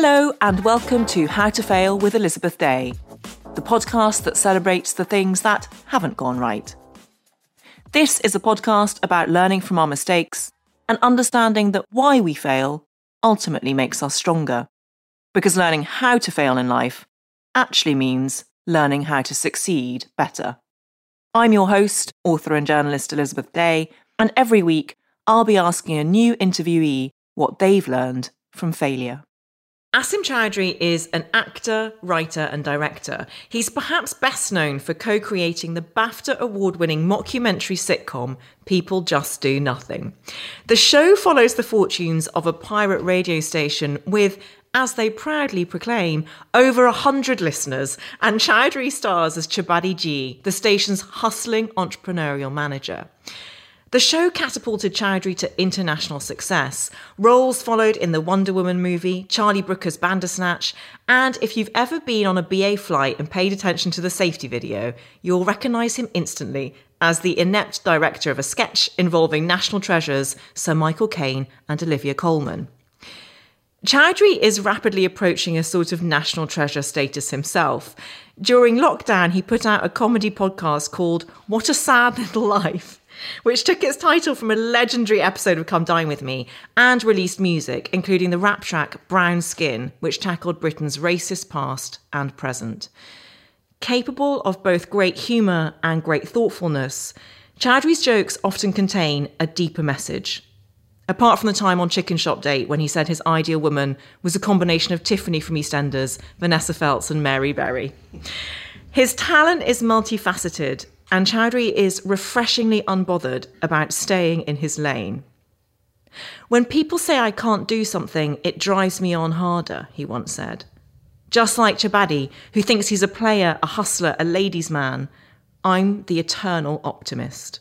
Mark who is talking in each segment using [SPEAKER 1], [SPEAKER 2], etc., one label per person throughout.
[SPEAKER 1] Hello and welcome to How to Fail with Elizabeth Day, the podcast that celebrates the things that haven't gone right. This is a podcast about learning from our mistakes and understanding that why we fail ultimately makes us stronger. Because learning how to fail in life actually means learning how to succeed better. I'm your host, author and journalist Elizabeth Day, and every week I'll be asking a new interviewee what they've learned from failure. Asim Chowdhury is an actor, writer and director. He's perhaps best known for co-creating the BAFTA award-winning mockumentary sitcom People Just Do Nothing. The show follows the fortunes of a pirate radio station with, as they proudly proclaim, over 100 listeners, and Chowdhury stars as Chabadi G, the station's hustling entrepreneurial manager. The show catapulted Chowdhury to international success. Roles followed in the Wonder Woman movie, Charlie Brooker's Bandersnatch, and if you've ever been on a BA flight and paid attention to the safety video, you'll recognise him instantly as the inept director of a sketch involving national treasures Sir Michael Caine and Olivia Colman. Chowdhury is rapidly approaching a sort of national treasure status himself. During lockdown, he put out a comedy podcast called What a Sad Little Life, which took its title from a legendary episode of Come Dine With Me, and released music, including the rap track Brown Skin, which tackled Britain's racist past and present. Capable of both great humour and great thoughtfulness, Chowdhury's jokes often contain a deeper message. Apart from the time on Chicken Shop Date when he said his ideal woman was a combination of Tiffany from EastEnders, Vanessa Feltz and Mary Berry. His talent is multifaceted, and Chowdhury is refreshingly unbothered about staying in his lane. When people say I can't do something, it drives me on harder, he once said. Just like Chabadi, who thinks he's a player, a hustler, a ladies' man, I'm the eternal optimist.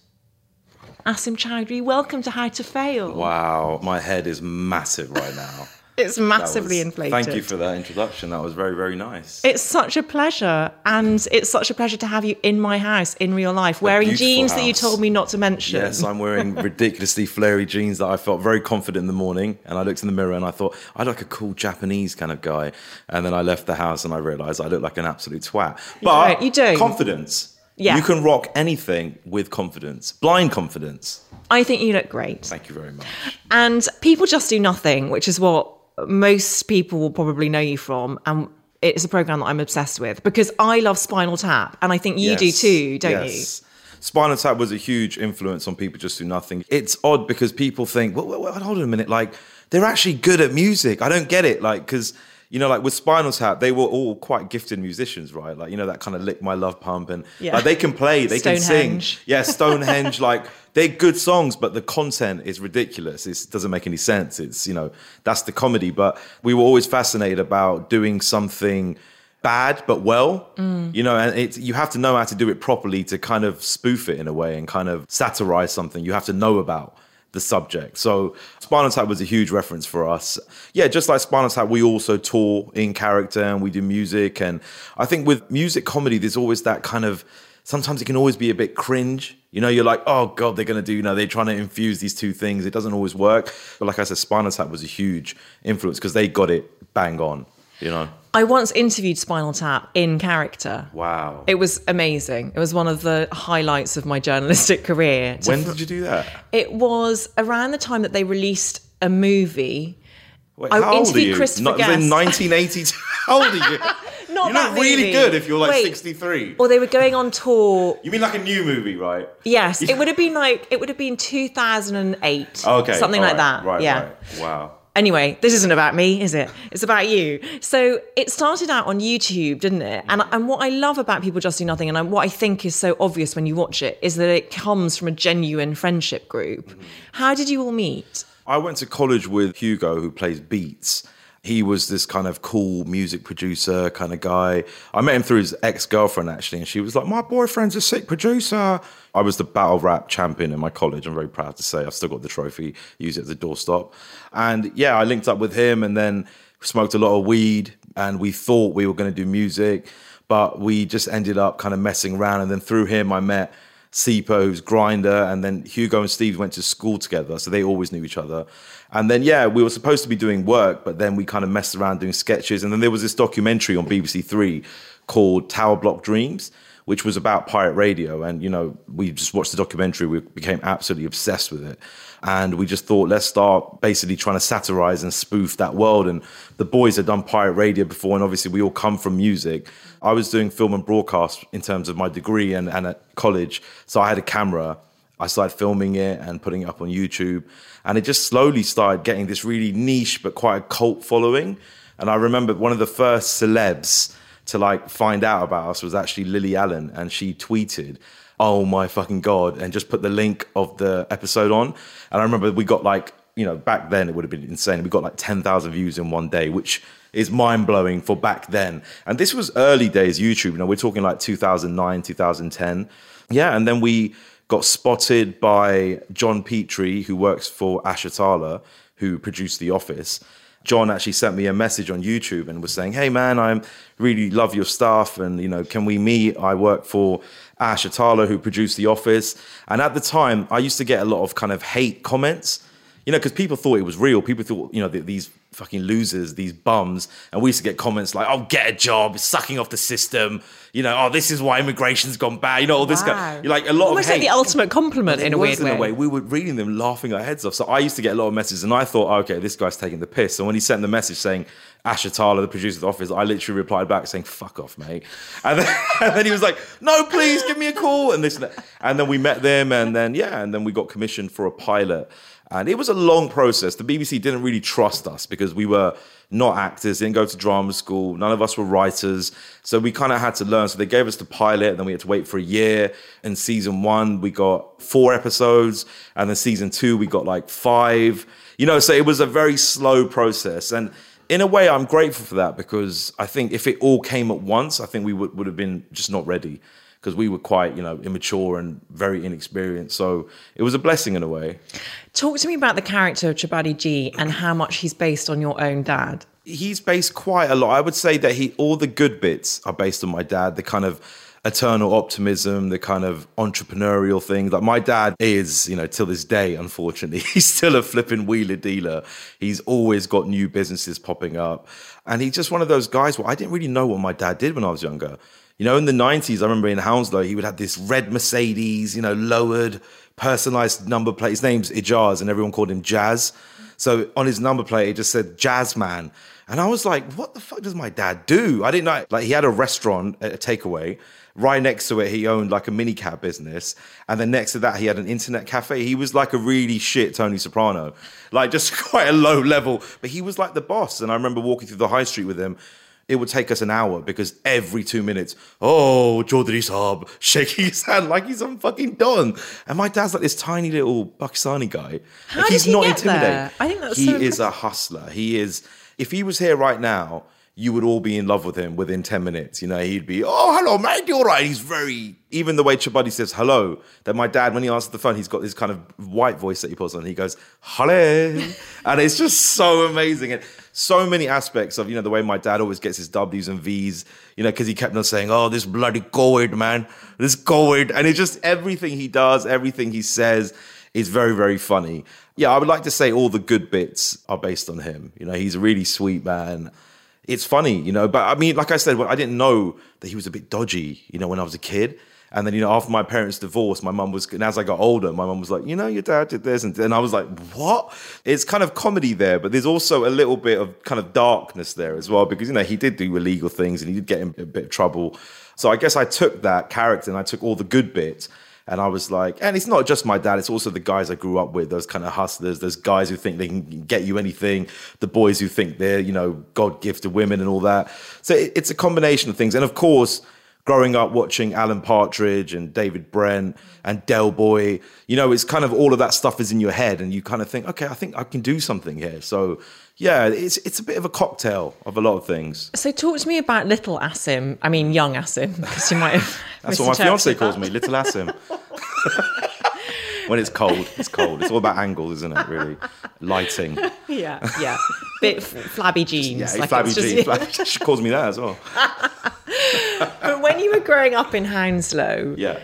[SPEAKER 1] Asim Chowdhury, welcome to How to Fail.
[SPEAKER 2] Wow, my head is massive right now.
[SPEAKER 1] It's massively inflated.
[SPEAKER 2] Thank you for that introduction. That was very, very nice.
[SPEAKER 1] It's such a pleasure. And it's such a pleasure to have you in my house in real life, wearing jeans that you told me not to mention.
[SPEAKER 2] Yes, I'm wearing ridiculously flary jeans that I felt very confident in the morning. And I looked in the mirror and I thought, I look like a cool Japanese kind of guy. And then I left the house and I realised I look like an absolute twat. But
[SPEAKER 1] you do.
[SPEAKER 2] Confidence. Yeah. You can rock anything with confidence. Blind confidence.
[SPEAKER 1] I think you look great.
[SPEAKER 2] Thank you very much.
[SPEAKER 1] And People Just Do Nothing, which is what most people will probably know you from, and it's a programme that I'm obsessed with because I love Spinal Tap, and I think you do too, don't you?
[SPEAKER 2] Spinal Tap was a huge influence on People Just Do Nothing. It's odd because people think, well, hold on a minute, like, they're actually good at music. I don't get it, like, because, you know, like with Spinal Tap, they were all quite gifted musicians, right? Like, you know, that kind of Lick My Love Pump, and like, they can play, they can sing. Yeah, Stonehenge, like, they're good songs, but the content is ridiculous. It doesn't make any sense. It's, you know, that's the comedy. But we were always fascinated about doing something bad but well, you know, and you have to know how to do it properly to kind of spoof it in a way and kind of satirize something. You have to know about the subject. So Spinal Tap was a huge reference for us. Yeah, just like Spinal Tap, we also tour in character and we do music. And I think with music comedy, there's always that kind of, sometimes it can always be a bit cringe. You know, you're like, oh God, they're going to do, you know, they're trying to infuse these two things. It doesn't always work. But like I said, Spinal Tap was a huge influence because they got it bang on, you know.
[SPEAKER 1] I once interviewed Spinal Tap in character.
[SPEAKER 2] Wow.
[SPEAKER 1] It was amazing. It was one of the highlights of my journalistic career.
[SPEAKER 2] When did you do that?
[SPEAKER 1] It was around the time that they released a movie.
[SPEAKER 2] Wait, how old are you?
[SPEAKER 1] Christopher
[SPEAKER 2] Not in 1982. How old are you?
[SPEAKER 1] Not
[SPEAKER 2] you
[SPEAKER 1] that
[SPEAKER 2] look really
[SPEAKER 1] movie.
[SPEAKER 2] good if you're like 63.
[SPEAKER 1] Or they were going on tour.
[SPEAKER 2] You mean like a new movie, right?
[SPEAKER 1] Yes, it would have been 2008.
[SPEAKER 2] Okay,
[SPEAKER 1] something like that.
[SPEAKER 2] Right. Wow.
[SPEAKER 1] Anyway, this isn't about me, is it? It's about you. So it started out on YouTube, didn't it? And what I love about People Just Do Nothing, and what I think is so obvious when you watch it, is that it comes from a genuine friendship group. How did you all meet?
[SPEAKER 2] I went to college with Hugo, who plays Beats. He was this kind of cool music producer kind of guy. I met him through his ex-girlfriend, actually, and she was like, my boyfriend's a sick producer. I was the battle rap champion in my college. I'm very proud to say. I've still got the trophy, use it as a doorstop. And yeah, I linked up with him and then smoked a lot of weed, and we thought we were going to do music, but we just ended up kind of messing around. And then through him, I met Sipo, who's Grinder, and then Hugo and Steve went to school together, so they always knew each other. And then, we were supposed to be doing work, but then we kind of messed around doing sketches. And then there was this documentary on BBC Three called Tower Block Dreams, which was about pirate radio. And, we just watched the documentary. We became absolutely obsessed with it. And we just thought, let's start basically trying to satirize and spoof that world. And the boys had done pirate radio before, and obviously we all come from music. I was doing film and broadcast in terms of my degree and at college. So I had a camera. I started filming it and putting it up on YouTube. And it just slowly started getting this really niche but quite a cult following. And I remember one of the first celebs to find out about us was actually Lily Allen. And she tweeted, "Oh my fucking God," and just put the link of the episode on. And I remember we got back then it would have been insane. We got 10,000 views in one day, which is mind-blowing for back then. And this was early days YouTube. We're talking 2009, 2010. Yeah, and then we got spotted by John Petrie, who works for Ash Atala, who produced The Office. John actually sent me a message on YouTube and was saying, "Hey man, I really love your stuff, and can we meet? I work for Ash Atala, who produced The Office." And at the time, I used to get a lot of kind of hate comments, because people thought it was real. People thought, these fucking losers, these bums. And we used to get comments like, "Oh, get a job, sucking off the system. Oh, this is why immigration's gone bad." All this kind of, a lot
[SPEAKER 1] almost
[SPEAKER 2] of hate.
[SPEAKER 1] Like the ultimate compliment in a weird way.
[SPEAKER 2] We were reading them, laughing our heads off. So I used to get a lot of messages, and I thought, okay, this guy's taking the piss. So when he sent the message saying, Ash Atala, the producer of The Office, I literally replied back saying, "Fuck off, mate." And then he was like, "No, please give me a call." And this and that. And then we met them, and then we got commissioned for a pilot. And it was a long process. The BBC didn't really trust us because we were not actors, didn't go to drama school. None of us were writers. So we kind of had to learn. So they gave us the pilot, and then we had to wait for a year. In season 1, we got 4 episodes. And then season 2, we got 5. So it was a very slow process. And in a way, I'm grateful for that, because I think if it all came at once, I think we would have been just not ready, because we were quite, immature and very inexperienced. So it was a blessing in a way.
[SPEAKER 1] Talk to me about the character of Chobani G and how much he's based on your own dad.
[SPEAKER 2] He's based quite a lot. I would say that all the good bits are based on my dad, the kind of eternal optimism, the kind of entrepreneurial thing. My dad is, till this day, unfortunately, he's still a flipping wheeler dealer. He's always got new businesses popping up. And he's just one of those guys where I didn't really know what my dad did when I was younger. In the 90s, I remember in Hounslow, he would have this red Mercedes, lowered, personalized number plate. His name's Ijaz, and everyone called him Jazz. So on his number plate, it just said Jazz Man. And I was like, what the fuck does my dad do? I didn't know. He had a restaurant, a takeaway. Right next to it, he owned a minicab business. And then next to that, he had an internet cafe. He was a really shit Tony Soprano. Just quite a low level. But he was the boss. And I remember walking through the high street with him. It would take us an hour because every 2 minutes, "Oh, Chaudhry Saab," shaking his hand like he's some fucking don. And my dad's this tiny little Pakistani guy.
[SPEAKER 1] How did
[SPEAKER 2] he's
[SPEAKER 1] he
[SPEAKER 2] not
[SPEAKER 1] get
[SPEAKER 2] intimidating.
[SPEAKER 1] there? I think that's
[SPEAKER 2] he
[SPEAKER 1] so
[SPEAKER 2] is a hustler. He is. If he was here right now, you would all be in love with him within 10 minutes. He'd be, "Oh, hello, mate, you all right?" He's very, even the way Chobani says hello, that my dad, when he answers the phone, he's got this kind of white voice that he puts on. He goes, "Hello." And it's just so amazing. And so many aspects of, the way my dad always gets his W's and V's, because he kept on saying, "Oh, this bloody coward, man, this coward." And it's just everything he does, everything he says is very, very funny. Yeah, I would like to say all the good bits are based on him. He's a really sweet man. It's funny, but I mean, like I said, I didn't know that he was a bit dodgy, when I was a kid. And then, after my parents' divorce, my mum was, and as I got older, my mum was like, "Your dad did this." And I was like, what? It's kind of comedy there, but there's also a little bit of kind of darkness there as well, because, he did do illegal things and he did get in a bit of trouble. So I guess I took that character and I took all the good bits. And I was like, and it's not just my dad, it's also the guys I grew up with, those kind of hustlers, those guys who think they can get you anything, the boys who think they're, God gifted women and all that. So it's a combination of things. And of course, growing up watching Alan Partridge and David Brent and Del Boy, it's kind of all of that stuff is in your head and you kind of think, okay, I think I can do something here. So yeah, it's a bit of a cocktail of a lot of things.
[SPEAKER 1] So talk to me about little Asim. I mean, young Asim, because you might have.
[SPEAKER 2] That's what my fiance calls me, little Asim. When it's cold, it's cold. It's all about angles, isn't it, really? Lighting.
[SPEAKER 1] Yeah. Bit flabby jeans.
[SPEAKER 2] Yeah, flabby jeans. She calls me that as well.
[SPEAKER 1] But when you were growing up in Hounslow,
[SPEAKER 2] yeah,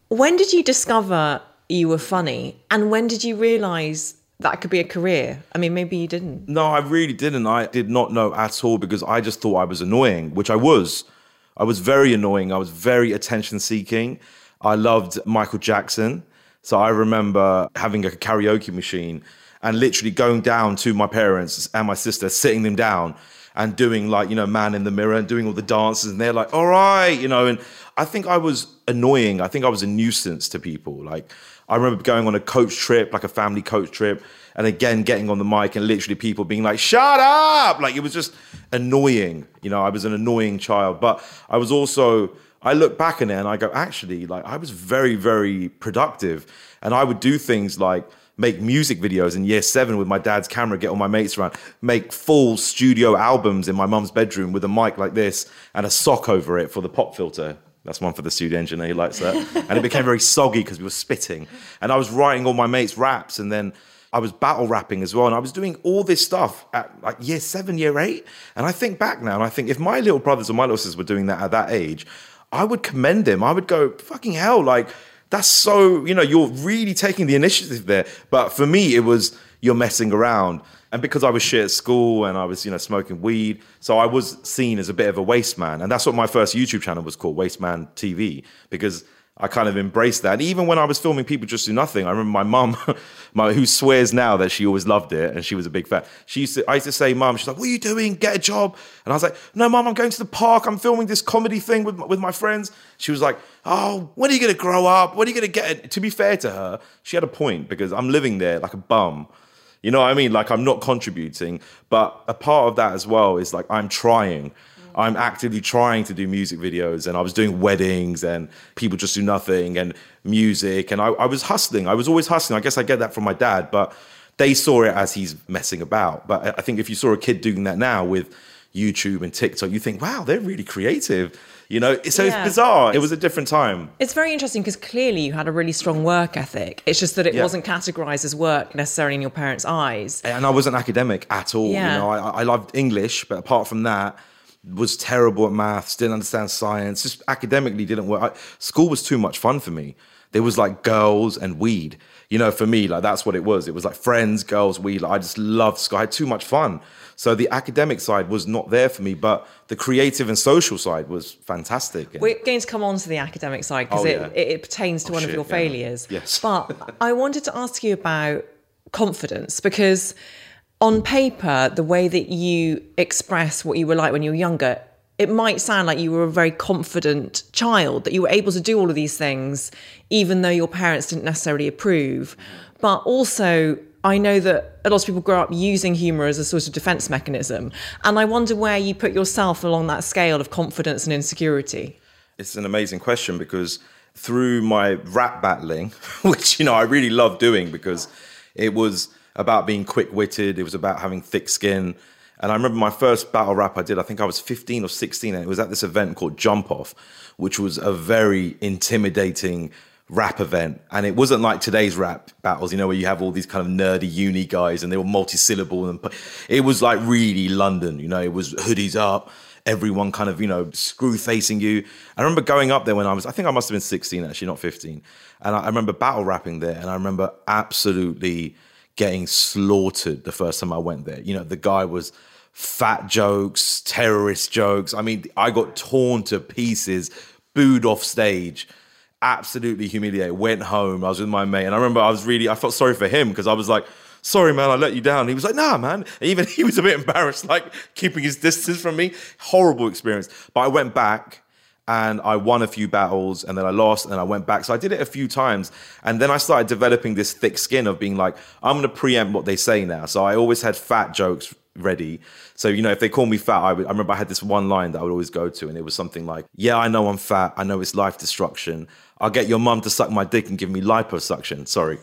[SPEAKER 1] When did you discover you were funny? And when did you realise that could be a career? I mean, maybe you didn't.
[SPEAKER 2] No, I really didn't. I did not know at all because I just thought I was annoying, which I was. I was very annoying. I was very attention seeking. I loved Michael Jackson. So I remember having a karaoke machine and literally going down to my parents and my sister, sitting them down and doing like, Man in the Mirror and doing all the dances. And they're like, all right, and I think I was annoying. I think I was a nuisance to people. Like, I remember going on a coach trip, like a family coach trip, and again, getting on the mic and literally people being like, shut up! Like, it was just annoying. I was an annoying child. But I was also, I look back on it and I go, actually, like, I was very, very productive. And I would do things like make music videos in year 7 with my dad's camera, get all my mates around, make full studio albums in my mum's bedroom with a mic like this and a sock over it for the pop filter. That's one for the studio engineer, he likes that. And it became very soggy because we were spitting. And I was writing all my mates' raps, and then I was battle rapping as well. And I was doing all this stuff at like year 7, year 8. And I think back now, and I think if my little brothers or my little sisters were doing that at that age, I would commend them. I would go, fucking hell, like, that's so, you're really taking the initiative there. But for me, it was, you're messing around. And because I was shit at school and I was, smoking weed, so I was seen as a bit of a waste man. And that's what my first YouTube channel was called, Waste Man TV, because I kind of embraced that. And even when I was filming People Just Do Nothing, I remember my mum, who swears now that she always loved it and she was a big fan. I used to say, Mum, she's like, what are you doing? Get a job. And I was like, no, Mum, I'm going to the park. I'm filming this comedy thing with my friends. She was like, oh, when are you going to grow up? When are you going to get it? To be fair to her, she had a point because I'm living there like a bum. You know what I mean? Like, I'm not contributing. But a part of that as well is like, I'm trying. I'm actively trying to do music videos, and I was doing weddings and People Just Do Nothing and music. And I was hustling. I was always hustling. I guess I get that from my dad, but they saw it as he's messing about. But I think if you saw a kid doing that now with YouTube and TikTok, you think, wow, they're really creative. So It's bizarre. It was a different time.
[SPEAKER 1] It's very interesting because clearly you had a really strong work ethic. It's just that it wasn't categorized as work necessarily in your parents' eyes.
[SPEAKER 2] And I wasn't academic at all.
[SPEAKER 1] Yeah.
[SPEAKER 2] I loved English, but apart from that, was terrible at maths, didn't understand science, just academically didn't work. School was too much fun for me. There was like girls and weed. For me, like that's what it was. It was like friends, girls, weed. Like, I just loved school. I had too much fun. So the academic side was not there for me, but the creative and social side was fantastic.
[SPEAKER 1] We're going to come on to the academic side because it pertains to one of your failures.
[SPEAKER 2] Yes.
[SPEAKER 1] But I wanted to ask you about confidence, because on paper, the way that you express what you were like when you were younger, it might sound like you were a very confident child, that you were able to do all of these things, even though your parents didn't necessarily approve. But also, I know that a lot of people grow up using humour as a sort of defence mechanism. And I wonder where you put yourself along that scale of confidence and insecurity.
[SPEAKER 2] It's an amazing question because through my rap battling, which, I really loved doing because it was about being quick-witted, it was about having thick skin. And I remember my first battle rap I did, I think I was 15 or 16, and it was at this event called Jump Off, which was a very intimidating rap event. And it wasn't like today's rap battles, where you have all these kind of nerdy uni guys and they were multi-syllable. And it was like really London, it was hoodies up, everyone kind of, screw facing you. I remember going up there when I think I must have been 16 actually, not 15. And I remember battle rapping there, and I remember absolutely getting slaughtered the first time I went there. The guy was fat jokes, terrorist jokes. I mean, I got torn to pieces, booed off stage, absolutely humiliated, went home. I was with my mate. And I remember I felt sorry for him because I was like, sorry, man, I let you down. He was like, nah, man. And even he was a bit embarrassed, like keeping his distance from me. Horrible experience. But I went back and I won a few battles, and then I lost, and then I went back. So I did it a few times. And then I started developing this thick skin of being like, I'm going to preempt what they say now. So I always had fat jokes ready. So, if they call me fat, I remember I had this one line that I would always go to, and it was something like, yeah, I know I'm fat. I know it's life destruction. I'll get your mum to suck my dick and give me liposuction. Sorry.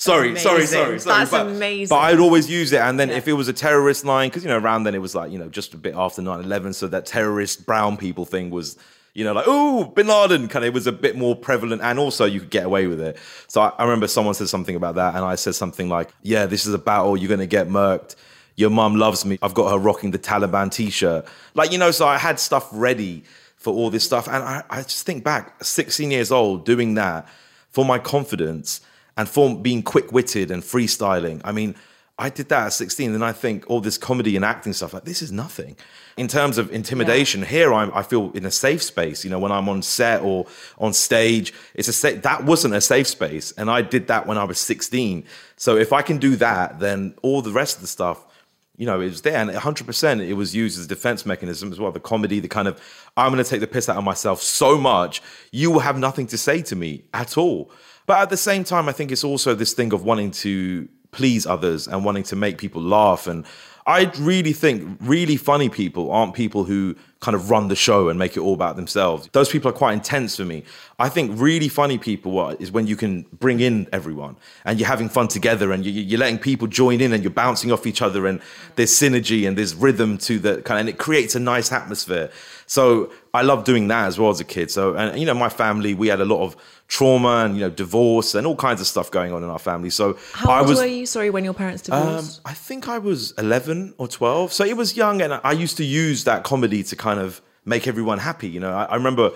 [SPEAKER 1] That's amazing.
[SPEAKER 2] But I'd always use it. And then if it was a terrorist line, because, around then it was like, just a bit after 9/11. So that terrorist brown people thing was, like, ooh, Bin Laden, it was a bit more prevalent, and also you could get away with it. So I remember someone said something about that, and I said something like, yeah, this is a battle, you're going to get murked. Your mum loves me. I've got her rocking the Taliban t-shirt. So I had stuff ready for all this stuff. And I just think back, 16 years old, doing that, for my confidence, and for being quick-witted and freestyling. I mean, I did that at 16, and I think all this comedy and acting stuff, like, this is nothing. In terms of intimidation, here I feel in a safe space. You know, when I'm on set or on stage, that wasn't a safe space, and I did that when I was 16. So if I can do that, then all the rest of the stuff, you know, it was there, and 100% it was used as a defense mechanism as well. The comedy, the kind of, I'm going to take the piss out of myself so much, you will have nothing to say to me at all. But at the same time, I think it's also this thing of wanting to please others and wanting to make people laugh. And I really think really funny people aren't people who kind of run the show and make it all about themselves. Those people are quite intense for me. I think really funny people is when you can bring in everyone and you're having fun together and you're letting people join in and you're bouncing off each other and there's synergy and there's rhythm to the kind of, and it creates a nice atmosphere. So I love doing that as well as a kid. So, and you know, my family, we had a lot of trauma and, you know, divorce and all kinds of stuff going on in our family. So
[SPEAKER 1] how old were you, sorry, when your parents divorced?
[SPEAKER 2] I think I was 11 or 12. So it was young, and I used to use that comedy to kind of make everyone happy. You know, I remember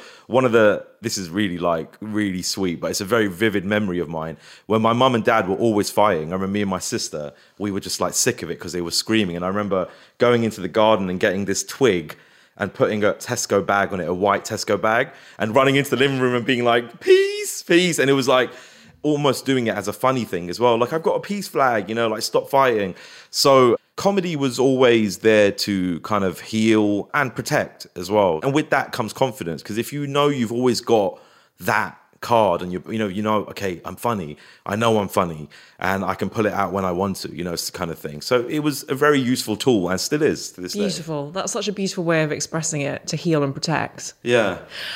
[SPEAKER 2] this is really sweet, but it's a very vivid memory of mine, when my mum and dad were always fighting. I remember me and my sister, we were just like sick of it because they were screaming. And I remember going into the garden and getting this twig and putting a Tesco bag on it, a white Tesco bag, and running into the living room and being like, peace, peace. And it was like almost doing it as a funny thing as well. Like, I've got a peace flag, you know, like, stop fighting. So comedy was always there to kind of heal and protect as well. And with that comes confidence, because if you know you've always got that card and you know, okay, I'm funny, I know I'm funny, and I can pull it out when I want to, you know, it's the kind of thing. So it was a very useful tool, and still is to this day.
[SPEAKER 1] Beautiful. That's such a beautiful way of expressing it, to heal and protect.
[SPEAKER 2] Yeah.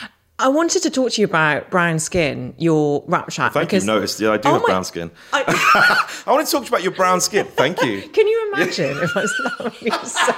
[SPEAKER 1] I wanted to talk to you about brown skin, your rap chat.
[SPEAKER 2] Thank you. Noticed. Yeah, I do have brown skin. I want to talk to you about your brown skin. Thank you.
[SPEAKER 1] Can you imagine if that would be so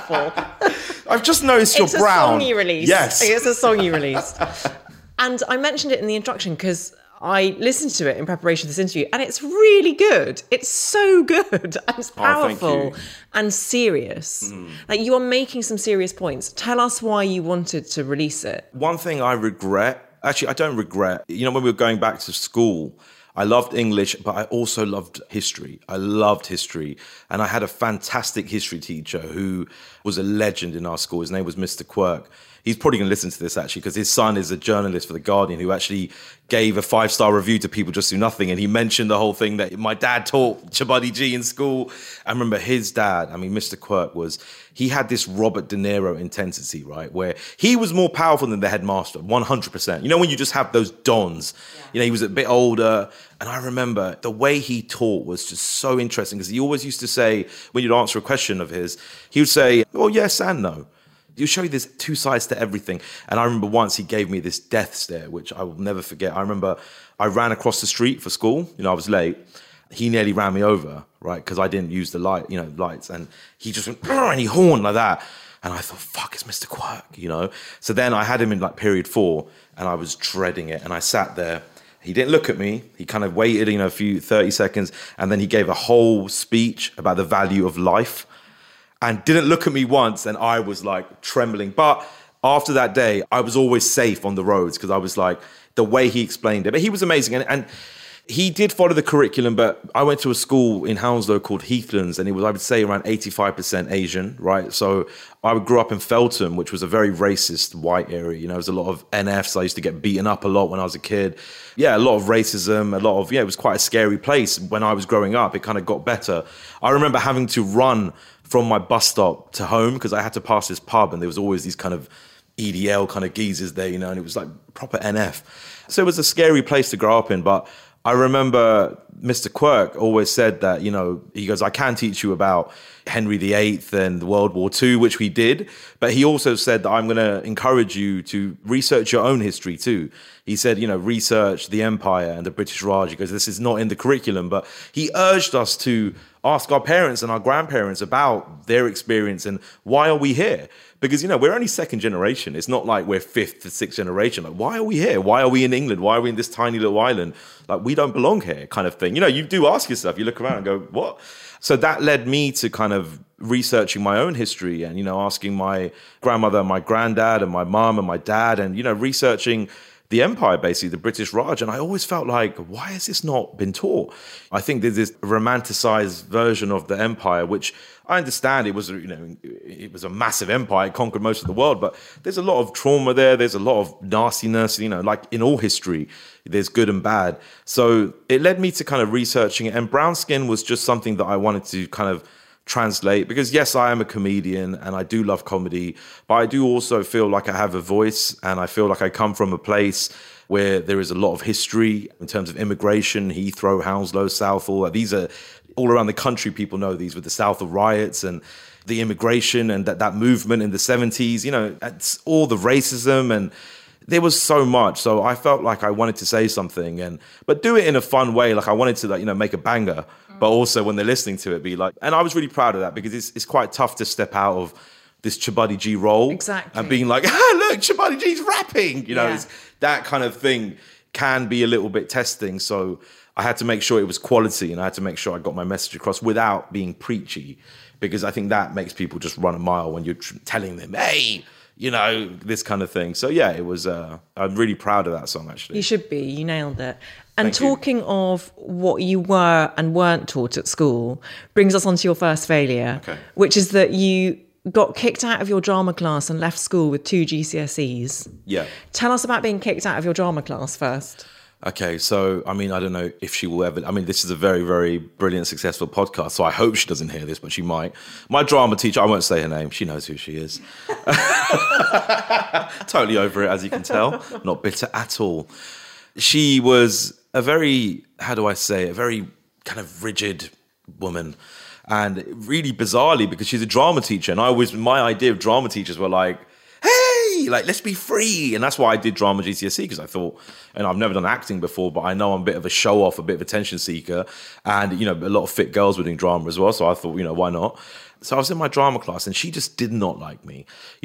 [SPEAKER 1] awful?
[SPEAKER 2] I've just noticed you're brown.
[SPEAKER 1] It's a song you released.
[SPEAKER 2] Yes.
[SPEAKER 1] It's a song you released. And I mentioned it in the introduction because I listened to it in preparation for this interview, and it's really good. It's so good. And it's powerful and serious. Like, you are making some serious points. Tell us why you wanted to release it.
[SPEAKER 2] One thing I regret, actually, I don't regret, you know, when we were going back to school, I loved English, but I also loved history. I loved history. And I had a fantastic history teacher who was a legend in our school. His name was Mr. Quirk. He's probably going to listen to this, actually, because his son is a journalist for The Guardian who actually gave a 5-star review to People Just Do Nothing. And he mentioned the whole thing that my dad taught Chabuddy G in school. I remember his dad, I mean, Mr. Quirk he had this Robert De Niro intensity, right? Where he was more powerful than the headmaster, 100%. You know, when you just have those dons, you know, he was a bit older. And I remember the way he taught was just so interesting, because he always used to say, when you'd answer a question of his, he would say, well, yes and no. He'll show you there's two sides to everything. And I remember once he gave me this death stare, which I will never forget. I remember I ran across the street for school. You know, I was late. He nearly ran me over, right? Because I didn't use the lights. And he just went, and he horned like that. And I thought, fuck, it's Mr. Quirk, you know? So then I had him in like period 4, and I was dreading it. And I sat there. He didn't look at me. He kind of waited, you know, 30 seconds. And then he gave a whole speech about the value of life, and didn't look at me once, and I was like trembling. But after that day, I was always safe on the roads, because I was like, the way he explained it. But he was amazing. And he did follow the curriculum, but I went to a school in Hounslow called Heathlands, and it was, I would say, around 85% Asian, right? So I grew up in Feltham, which was a very racist white area. You know, there was a lot of NFs. I used to get beaten up a lot when I was a kid. Yeah, a lot of racism, it was quite a scary place when I was growing up. It kind of got better. I remember having to run from my bus stop to home, because I had to pass this pub, and there was always these kind of EDL kind of geezers there, you know, and it was like proper NF. So it was a scary place to grow up in. But I remember Mr. Quirk always said that, you know, he goes, I can teach you about Henry VIII and World War II, which we did. But he also said that I'm going to encourage you to research your own history too. He said, you know, research the Empire and the British Raj. He goes, this is not in the curriculum. But he urged us to ask our parents and our grandparents about their experience and why are we here? Because, you know, we're only second generation. It's not like we're fifth to sixth generation. Like, why are we here? Why are we in England? Why are we in this tiny little island? Like, we don't belong here, kind of thing. You know, you do ask yourself, you look around and go, what? So that led me to kind of researching my own history and, you know, asking my grandmother and my granddad and my mom and my dad and, you know, researching the empire, basically, the British Raj. And I always felt like, why has this not been taught? I think there's this romanticized version of the empire, which I understand it was a massive empire, it conquered most of the world, but there's a lot of trauma there. There's a lot of nastiness, like in all history, there's good and bad. So it led me to kind of researching it. And brown skin was just something that I wanted to kind of translate, because yes, I am a comedian and I do love comedy, but I do also feel like I have a voice, and I feel like I come from a place where there is a lot of history in terms of immigration. Heathrow, Hounslow, Southall, these are all around the country. People know these, with the Southall riots and the immigration and that movement in the 70s, it's all the racism, and there was so much. So I felt like I wanted to say something, but do it in a fun way. Like I wanted to make a banger, but also when they're listening to it, be like, and I was really proud of that, because it's quite tough to step out of this Chubuddy G role.
[SPEAKER 3] Exactly.
[SPEAKER 2] And being like, look, Chubuddy G's rapping. It's, that kind of thing can be a little bit testing. So I had to make sure it was quality, and I had to make sure I got my message across without being preachy, because I think that makes people just run a mile when you're telling them, hey, this kind of thing. So yeah, it was, I'm really proud of that song, actually.
[SPEAKER 3] You should be, you nailed it. And talking of what you were and weren't taught at school brings us on to your first failure, which is that you got kicked out of your drama class and left school with 2 GCSEs.
[SPEAKER 2] Yeah.
[SPEAKER 3] Tell us about being kicked out of your drama class first.
[SPEAKER 2] Okay, so, I don't know if she will ever... this is a very, very brilliant, successful podcast, so I hope she doesn't hear this, but she might. My drama teacher, I won't say her name, she knows who she is. Totally over it, as you can tell. Not bitter at all. She was a very, a very kind of rigid woman. And really bizarrely, because she's a drama teacher, and my idea of drama teachers were like, hey, let's be free. And that's why I did drama GCSE, because I thought, and I've never done acting before, but I know I'm a bit of a show off, a bit of attention seeker. And, a lot of fit girls were doing drama as well. So I thought, why not? So I was in my drama class, and she just did not like me.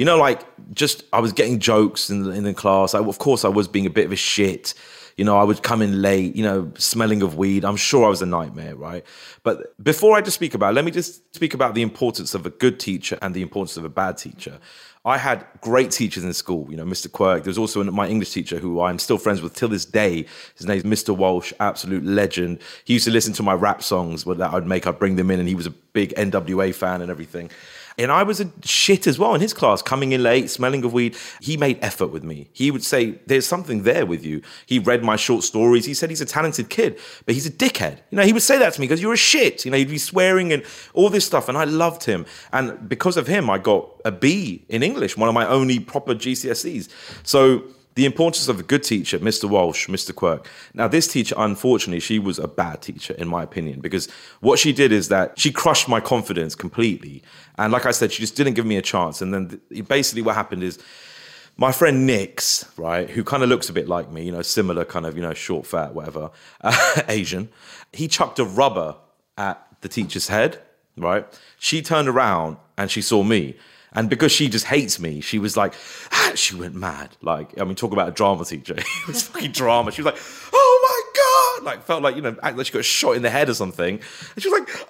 [SPEAKER 2] I was getting jokes in the class. Of course, I was being a bit of a shit. I would come in late, smelling of weed. I'm sure I was a nightmare, right? But before I just speak about it, let me just speak about the importance of a good teacher and the importance of a bad teacher. I had great teachers in school, Mr. Quirk. There was also my English teacher who I'm still friends with till this day. His name's Mr. Walsh, absolute legend. He used to listen to my rap songs that I'd bring them in, and he was a big NWA fan and everything. And I was a shit as well in his class, coming in late, smelling of weed. He made effort with me. He would say, there's something there with you. He read my short stories. He said he's a talented kid, but he's a dickhead. He would say that to me because you're a shit. He'd be swearing and all this stuff. And I loved him. And because of him, I got a B in English, one of my only proper GCSEs. So the importance of a good teacher, Mr. Walsh, Mr. Quirk. Now, this teacher, unfortunately, she was a bad teacher, in my opinion, because what she did is that she crushed my confidence completely. And like I said, she just didn't give me a chance. And then basically what happened is my friend Nix, right, who kind of looks a bit like me, similar kind of, short, fat, whatever, Asian, he chucked a rubber at the teacher's head, right? She turned around and she saw me. And because she just hates me, she was like, she went mad. Talk about a drama teacher. It was fucking drama. She was like, oh my God. Felt like, act like she got shot in the head or something. And she was like,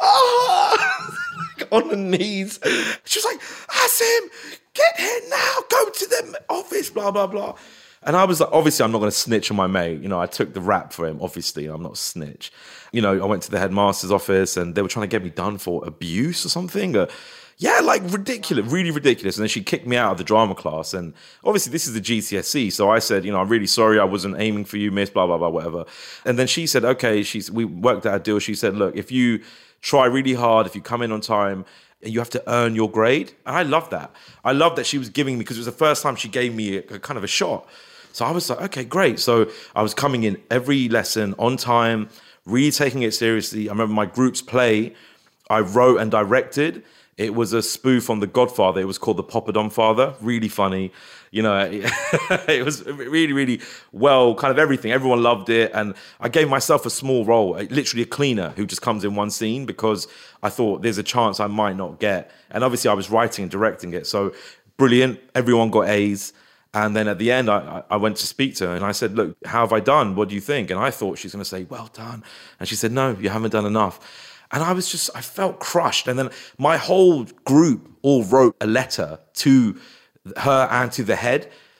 [SPEAKER 2] on her knees. She was like, Asim, get here now. Go to the office, blah, blah, blah. And I was like, obviously, I'm not going to snitch on my mate. I took the rap for him. Obviously, I'm not a snitch. I went to the headmaster's office and they were trying to get me done for abuse or something. Yeah, ridiculous, really ridiculous. And then she kicked me out of the drama class. And obviously this is the GCSE. So I said, I'm really sorry. I wasn't aiming for you, miss, blah, blah, blah, whatever. And then she said, okay, we worked out a deal. She said, look, if you try really hard, if you come in on time, you have to earn your grade. And I love that. I love that she was giving me, because it was the first time she gave me a kind of a shot. So I was like, okay, great. So I was coming in every lesson on time, really taking it seriously. I remember my group's play, I wrote and directed. It was a spoof on The Godfather. It was called The Poppadom Father. Really funny. It was really, really well, kind of everything. Everyone loved it. And I gave myself a small role, literally a cleaner who just comes in one scene, because I thought there's a chance I might not get. And obviously I was writing and directing it. So brilliant. Everyone got A's. And then at the end, I went to speak to her and I said, look, how have I done? What do you think? And I thought she's going to say, well done. And she said, no, you haven't done enough. And I felt crushed. And then my whole group all wrote a letter to her and to the head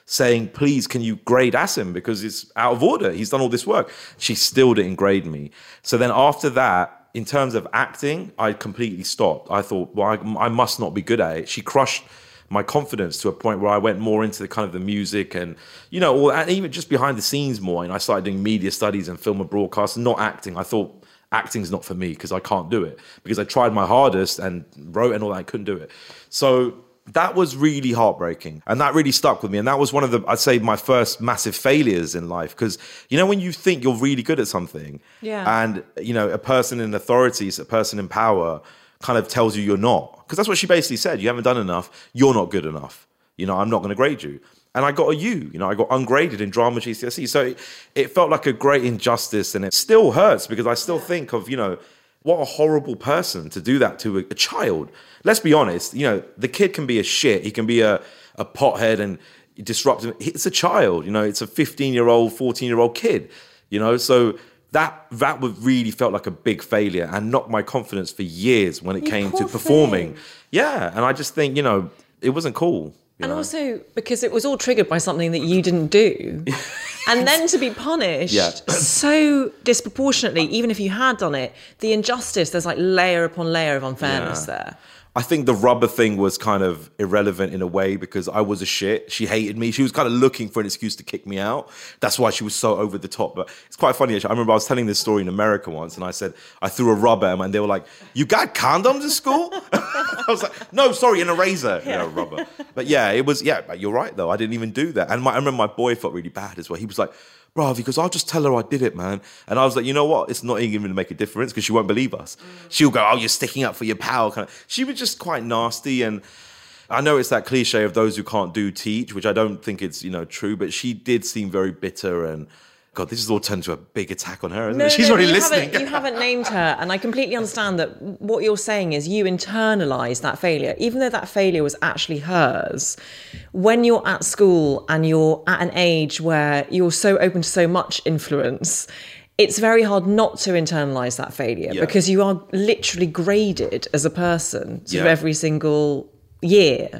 [SPEAKER 2] saying, please, can you grade Asim? Because it's out of order. He's done all this work. She still didn't grade me. So then after that, in terms of acting, I completely stopped. I thought, well, I must not be good at it. She crushed my confidence to a point where I went more into the kind of the music and, you know, and even just behind the scenes more. And I started doing media studies and film and broadcast and not acting. I thought acting's not for me because I can't do it. Because I tried my hardest and wrote and all that, I couldn't do it. So that was really heartbreaking. And that really stuck with me. And that was one of the, I'd say, my first massive failures in life. Because, you know, when you think you're really good at something and, you know, a person in authority, a person in power kind of tells you you're not. Because that's what she basically said. You haven't done enough. You're not good enough. You know, I'm not going to grade you. And I got a U. You know, I got ungraded in drama GCSE. So it felt like a great injustice. And it still hurts because I still think of, you know, what a horrible person to do that to a child. Let's be honest. You know, the kid can be a shit. He can be a pothead and disruptive. It's a child. You know, it's a 15-year-old, 14-year-old kid. You know, so that would really felt like a big failure and knocked my confidence for years when it came to performing. Yeah, and I just think, you know, it wasn't cool.
[SPEAKER 3] And also because it was all triggered by something that you didn't do. And then to be punished so disproportionately, even if you had done it, the injustice, there's like layer upon layer of unfairness there.
[SPEAKER 2] I think the rubber thing was kind of irrelevant in a way because I was a shit. She hated me. She was kind of looking for an excuse to kick me out. That's why she was so over the top. But it's quite funny, actually. I remember I was telling this story in America once and I said, I threw a rubber at them and they were like, you got condoms in school? I was like, no, sorry, an eraser. You know, rubber. But yeah, it was, but you're right though. I didn't even do that. And I remember my boy felt really bad as well. He was like, bro, because I'll just tell her I did it, man. And I was like, you know what? It's not even going to make a difference because she won't believe us. She'll go, oh, you're sticking up for your pal. Kind of. She was just quite nasty. And I know it's that cliche of those who can't do teach, which I don't think it's, you know, true. But she did seem very bitter and God, this has all turned to a big attack on her, isn't it? She's already listening.
[SPEAKER 3] You haven't named her. And I completely understand that what you're saying is you internalise that failure. Even though that failure was actually hers, when you're at school and you're at an age where you're so open to so much influence, it's very hard not to internalise that failure because you are literally graded as a person sort of every single year.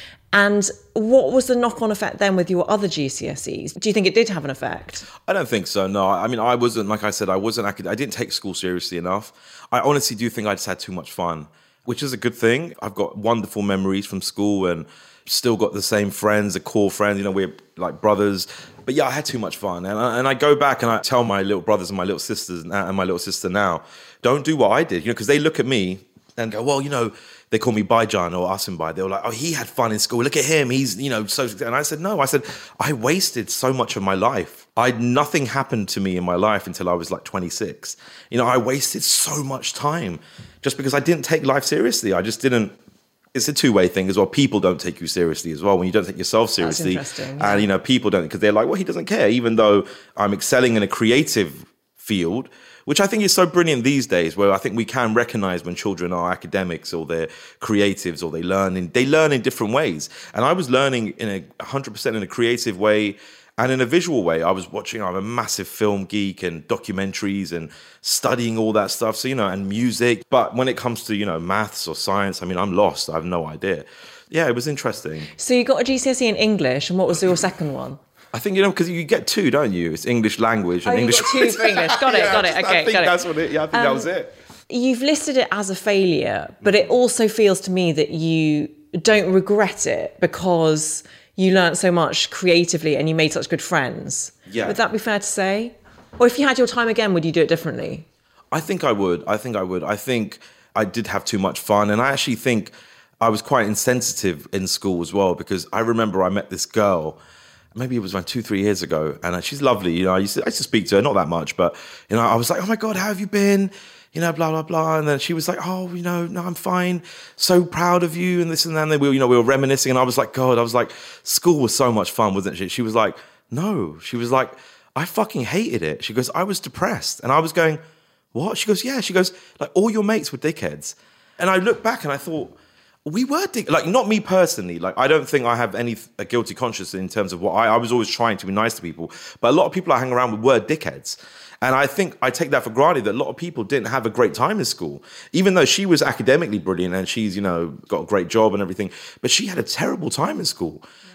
[SPEAKER 3] And what was the knock-on effect then with your other GCSEs? Do you think it did have an effect?
[SPEAKER 2] I don't think so, no. I mean, I wasn't, like I said, I didn't take school seriously enough. I honestly do think I just had too much fun, which is a good thing. I've got wonderful memories from school and still got the same friends, the core friends, you know, we're like brothers. But yeah, I had too much fun. And I go back and I tell my little brothers and my little sisters and my little sister now, don't do what I did, you know, because they look at me and go, well, you know, they call me Baijan or Asim Bai. They were like, oh, he had fun in school. Look at him. He's, you know, so... And I said, no. I said, I wasted so much of my life. Nothing happened to me in my life until I was like 26. You know, I wasted so much time just because I didn't take life seriously. I just didn't... It's a two-way thing as well. People don't take you seriously as well when you don't take yourself seriously.
[SPEAKER 3] That's interesting. Yeah.
[SPEAKER 2] And, you know, people don't... Because they're like, well, he doesn't care. Even though I'm excelling in a creative field... Which I think is so brilliant these days, where I think we can recognize when children are academics or they're creatives or they learn in different ways. And I was learning in 100% in a creative way and in a visual way. I'm a massive film geek and documentaries and studying all that stuff. So, you know, and music. But when it comes to, you know, maths or science, I mean, I'm lost. I have no idea. Yeah, it was interesting.
[SPEAKER 3] So you got a GCSE in English, and what was your second one?
[SPEAKER 2] I think, you know, because you get two, don't you? It's English language and English.
[SPEAKER 3] You got two for English. Got it. Okay,
[SPEAKER 2] I think that's what it. Yeah, I think that was it.
[SPEAKER 3] You've listed it as a failure, but it also feels to me that you don't regret it because you learned so much creatively and you made such good friends.
[SPEAKER 2] Yeah.
[SPEAKER 3] Would that be fair to say? Or if you had your time again, would you do it differently?
[SPEAKER 2] I think I would. I think I did have too much fun, and I actually think I was quite insensitive in school as well because I remember I met this girl. Maybe it was around 2-3 years ago. And she's lovely. You know, I used to speak to her, not that much, but, you know, I was like, oh my God, how have you been? You know, blah, blah, blah. And then she was like, oh, you know, no, I'm fine. So proud of you and this and that. And then we were reminiscing. And I was like, God, school was so much fun, wasn't it? She was like, no. She was like, I fucking hated it. She goes, I was depressed. And I was going, what? She goes, yeah. She goes, like, all your mates were dickheads. And I looked back and I thought, we were like, not me personally. Like, I don't think I have a guilty conscience in terms of what I was always trying to be nice to people. But a lot of people I hang around with were dickheads. And I think I take that for granted that a lot of people didn't have a great time in school, even though she was academically brilliant and she's, you know, got a great job and everything. But she had a terrible time in school.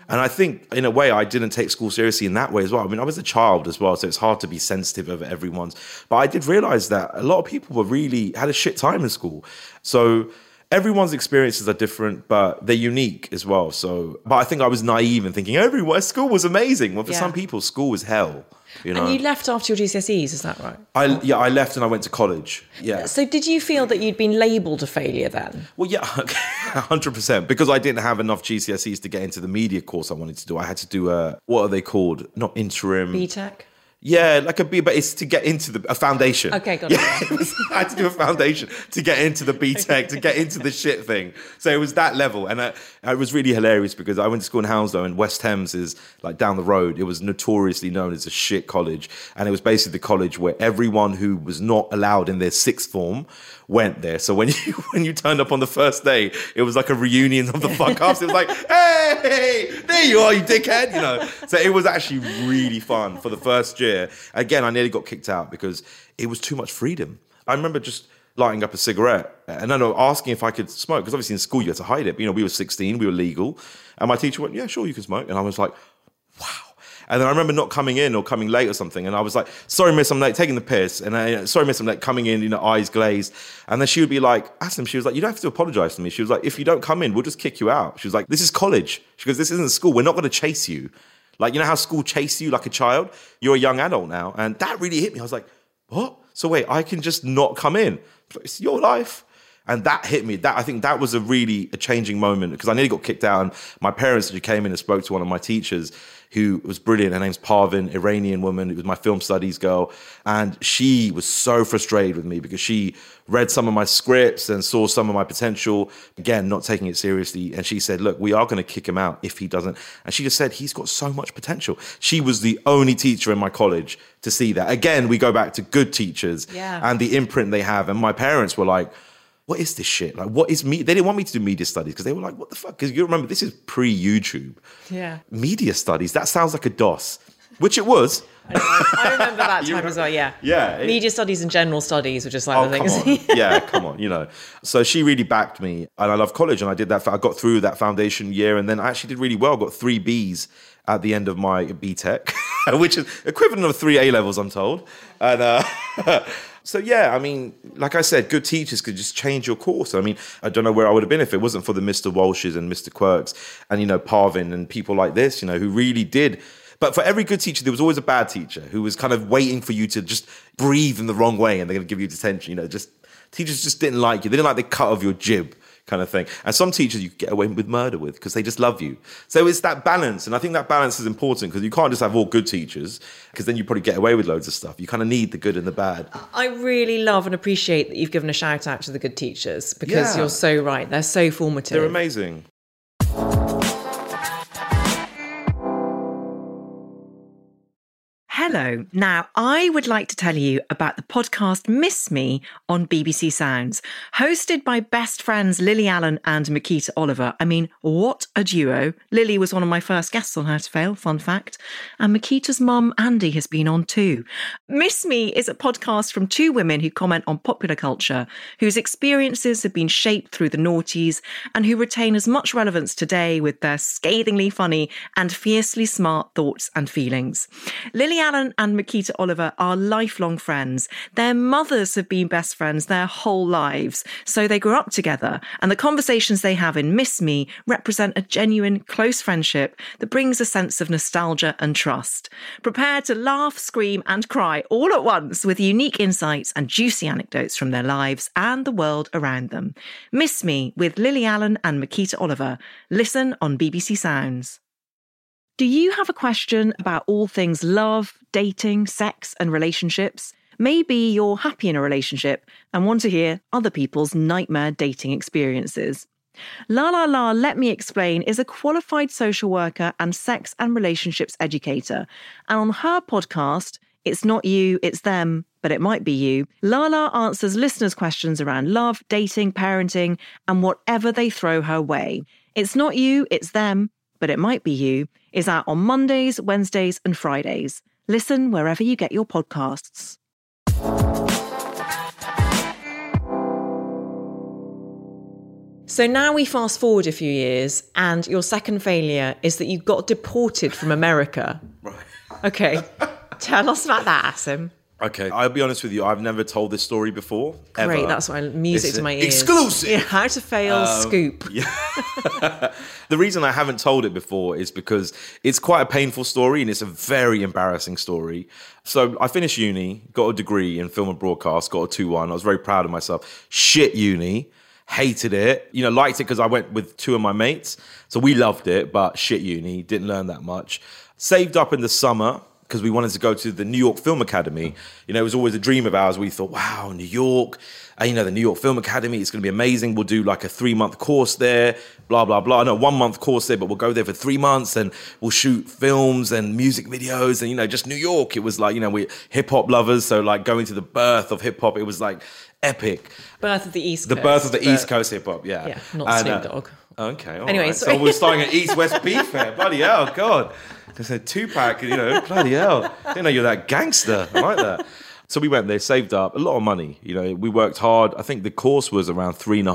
[SPEAKER 2] And I think, in a way, I didn't take school seriously in that way as well. I mean, I was a child as well, so it's hard to be sensitive over everyone's. But I did realize that a lot of people had a shit time in school. So everyone's experiences are different, but they're unique as well. But I think I was naive in thinking school was amazing. Well, for some people, school was hell. You know?
[SPEAKER 3] And you left after your GCSEs, is that right?
[SPEAKER 2] I left and I went to college. Yeah.
[SPEAKER 3] So did you feel that you'd been labelled a failure then?
[SPEAKER 2] Well, yeah, 100%. Because I didn't have enough GCSEs to get into the media course I wanted to do. I had to do what are they called? Not interim.
[SPEAKER 3] BTEC?
[SPEAKER 2] Yeah, like but it's to get into a foundation.
[SPEAKER 3] Okay, got it.
[SPEAKER 2] I had to do a foundation to get into the BTEC, to get into the shit thing. So it was that level. And it was really hilarious because I went to school in Hounslow and West Thames is like down the road. It was notoriously known as a shit college. And it was basically the college where everyone who was not allowed in their sixth form went there. So when you turned up on the first day, it was like a reunion of the fuck-ups. It was like, hey, there you are, you dickhead, you know. So it was actually really fun for the first year. Again, I nearly got kicked out because it was too much freedom. I remember just lighting up a cigarette and then asking if I could smoke, because obviously in school you had to hide it. But, you know, we were 16, we were legal. And my teacher went, yeah, sure, you can smoke. And I was like, wow. And then I remember not coming in or coming late or something. And I was like, sorry, miss, I'm late, taking the piss. And sorry, miss, I'm late, coming in, you know, eyes glazed. And then she would be like, Asim, she was like, you don't have to apologize to me. She was like, if you don't come in, we'll just kick you out. She was like, this is college. She goes, this isn't school. We're not going to chase you. Like, you know how school chased you like a child? You're a young adult now. And that really hit me. I was like, what? So wait, I can just not come in? It's your life. And that hit me. I think that was a changing moment, because I nearly got kicked out. And my parents actually came in and spoke to one of my teachers who was brilliant. Her name's Parvin, Iranian woman. It was my film studies girl. And she was so frustrated with me because she read some of my scripts and saw some of my potential, again, not taking it seriously. And she said, look, we are going to kick him out if he doesn't. And she just said, he's got so much potential. She was the only teacher in my college to see that. Again, we go back to good teachers and the imprint they have. And my parents were like, what is this shit? Like, what is me? They didn't want me to do media studies because they were like, what the fuck? Because you remember, this is pre-YouTube.
[SPEAKER 3] Yeah. Media
[SPEAKER 2] studies, that sounds like a DOS, which it was.
[SPEAKER 3] I remember that time as well, yeah.
[SPEAKER 2] Yeah.
[SPEAKER 3] Media studies and general studies were just like the things.
[SPEAKER 2] Come on. Yeah, come on, you know. So she really backed me, and I love college, and I did that. I got through that foundation year, and then I actually did really well. Got 3 Bs at the end of my BTEC, which is equivalent of 3 A levels, I'm told. And so, yeah, I mean, like I said, good teachers could just change your course. I mean, I don't know where I would have been if it wasn't for the Mr. Walshes and Mr. Quirks and, you know, Parvin and people like this, you know, who really did. But for every good teacher, there was always a bad teacher who was kind of waiting for you to just breathe in the wrong way and they're going to give you detention. You know, just teachers just didn't like you. They didn't like the cut of your jib kind of thing. And some teachers you could get away with murder with because they just love you. So it's that balance. And I think that balance is important because you can't just have all good teachers because then you probably get away with loads of stuff. You kind of need the good and the bad.
[SPEAKER 3] I really love and appreciate that you've given a shout out to the good teachers because you're so right. They're so formative.
[SPEAKER 2] They're amazing.
[SPEAKER 1] Hello. Now, I would like to tell you about the podcast Miss Me on BBC Sounds, hosted by best friends Lily Allen and Makita Oliver. I mean, what a duo. Lily was one of my first guests on How to Fail, fun fact. And Makita's mum, Andy, has been on too. Miss Me is a podcast from 2 women who comment on popular culture, whose experiences have been shaped through the noughties, and who retain as much relevance today with their scathingly funny and fiercely smart thoughts and feelings. Lily Allen and Makita Oliver are lifelong friends. Their mothers have been best friends their whole lives, so they grew up together, and the conversations they have in Miss Me represent a genuine, close friendship that brings a sense of nostalgia and trust. Prepare to laugh, scream and cry all at once with unique insights and juicy anecdotes from their lives and the world around them. Miss Me with Lily Allen and Makita Oliver. Listen on BBC Sounds. Do you have a question about all things love, dating, sex and relationships? Maybe you're happy in a relationship and want to hear other people's nightmare dating experiences. La La La Let Me Explain is a qualified social worker and sex and relationships educator. And on her podcast, It's Not You, It's Them, But It Might Be You, Lala answers listeners' questions around love, dating, parenting, and whatever they throw her way. It's Not You, It's Them, But It Might Be You is out on Mondays, Wednesdays and Fridays. Listen wherever you get your podcasts.
[SPEAKER 3] So now we fast forward a few years, and your second failure is that you got deported from America.
[SPEAKER 2] Right.
[SPEAKER 3] Okay. Tell us about that, Asim.
[SPEAKER 2] Okay, I'll be honest with you. I've never told this story before.
[SPEAKER 3] Great,
[SPEAKER 2] ever.
[SPEAKER 3] that's why music to my ears.
[SPEAKER 2] Exclusive.
[SPEAKER 3] Yeah, how to fail scoop.
[SPEAKER 2] Yeah. The reason I haven't told it before is because it's quite a painful story and it's a very embarrassing story. So I finished uni, got a degree in film and broadcast, got a 2-1. I was very proud of myself. Shit uni. Hated it. Liked it because I went with 2 of my mates. So we loved it, but shit uni. Didn't learn that much. Saved up in the summer because we wanted to go to the New York Film Academy. It was always a dream of ours. We thought, wow, New York, the New York Film Academy, it's going to be amazing. We'll do like a 3-month course there, blah, blah, blah. No, 1-month course there, but we'll go there for 3 months and we'll shoot films and music videos and, just New York. It was like, we're hip hop lovers. So like going to the birth of hip hop, it was like epic.
[SPEAKER 3] Birth of the East Coast.
[SPEAKER 2] The birth of the East Coast hip hop, yeah.
[SPEAKER 3] Yeah, not Snoop Dogg.
[SPEAKER 2] Okay, all
[SPEAKER 3] anyway,
[SPEAKER 2] right. So we're starting an East-West beef here. Bloody hell, God. I said Tupac, bloody hell. Didn't know you're that gangster. I like that. So we went there, saved up a lot of money. We worked hard. I think the course was around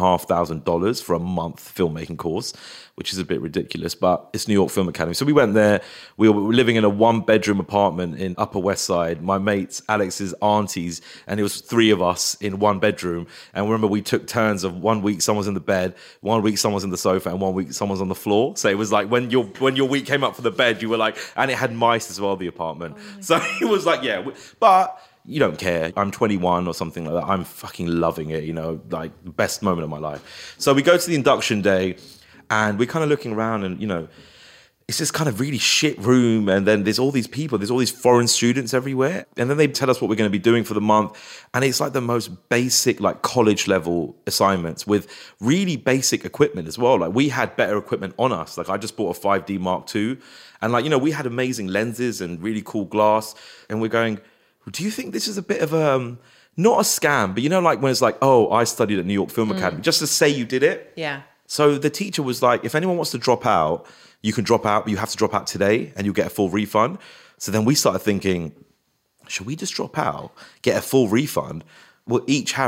[SPEAKER 2] $3,500 for a month filmmaking course, which is a bit ridiculous, but it's New York Film Academy. So we went there. We were living in a 1-bedroom apartment in Upper West Side. My mates, Alex's aunties, and it was 3 of us in 1 bedroom. And remember, we took turns of 1 week someone's in the bed, 1 week someone's in the sofa, and 1 week someone's on the floor. So it was like when your week came up for the bed, you were like, and it had mice as well, the apartment. So it was like, yeah, but you don't care. I'm 21 or something like that. I'm fucking loving it, like the best moment of my life. So we go to the induction day and we're kind of looking around and, it's this kind of really shit room. And then there's all these people, there's all these foreign students everywhere. And then they tell us what we're going to be doing for the month. And it's like the most basic, like college level assignments with really basic equipment as well. Like we had better equipment on us. Like I just bought a 5D Mark II. And we had amazing lenses and really cool glass. And we're going, do you think this is a bit of not a scam, but like when it's like, oh, I studied at New York Film Academy, just to say you did it?
[SPEAKER 3] Yeah.
[SPEAKER 2] So the teacher was like, if anyone wants to drop out, you can drop out, but you have to drop out today and you'll get a full refund. So then we started thinking, should we just drop out, get a full refund? We'll each have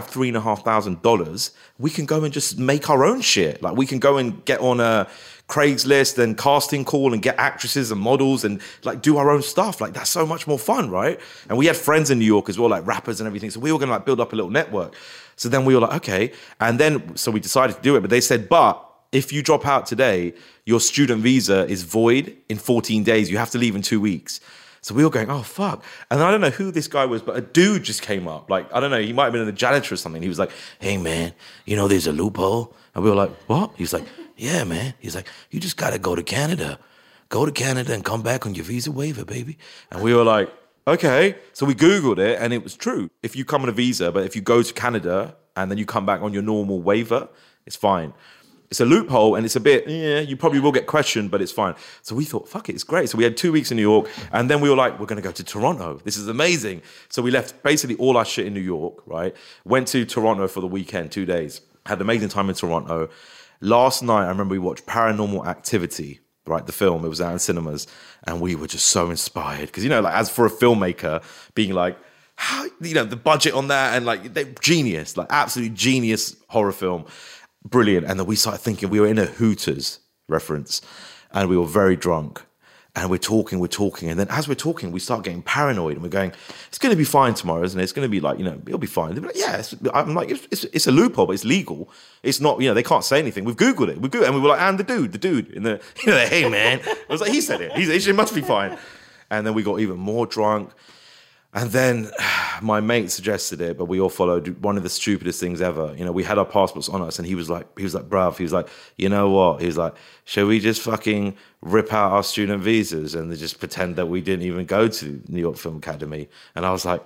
[SPEAKER 2] $3,500. We can go and just make our own shit. Like we can go and get on a Craigslist and casting call and get actresses and models and like do our own stuff. Like that's so much more fun, right? And we had friends in New York as well, like rappers and everything. So we were going to like build up a little network. So then we were like, okay. And then, so we decided to do it, but they said, but if you drop out today, your student visa is void in 14 days. You have to leave in 2 weeks. So we were going, oh, fuck. And I don't know who this guy was, but a dude just came up. Like, I don't know, he might have been the janitor or something. He was like, hey, man, there's a loophole. And we were like, what? He's like, yeah, man. He's like, you just got to go to Canada. Go to Canada and come back on your visa waiver, baby. And we were like, okay. So we Googled it and it was true. If you come on a visa, but if you go to Canada and then you come back on your normal waiver, it's fine. It's a loophole and it's a bit, you probably will get questioned, but it's fine. So we thought, fuck it, it's great. So we had 2 weeks in New York and then we were like, we're going to go to Toronto. This is amazing. So we left basically all our shit in New York, right? Went to Toronto for the weekend, 2 days. Had an amazing time in Toronto. Last night, I remember we watched Paranormal Activity, right? The film, it was out in cinemas. And we were just so inspired. Because, like as for a filmmaker, being like, how, the budget on that and like, they genius, like absolute genius horror film. Brilliant. And then we started thinking, we were in a Hooters reference and we were very drunk and we're talking. And then as we're talking, we start getting paranoid and we're going, it's going to be fine tomorrow, isn't it? It's going to be like, it'll be fine. They'll be like, yeah, I'm like, it's a loophole, but it's legal. It's not, they can't say anything. We've Googled it. And we were like, and the dude in the, hey man. I was like, he said it. It must be fine. And then we got even more drunk. And then my mate suggested it, but we all followed one of the stupidest things ever. We had our passports on us and he was like, bruv, he was like, you know what? He was like, shall we just fucking rip out our student visas and just pretend that we didn't even go to New York Film Academy? And I was like,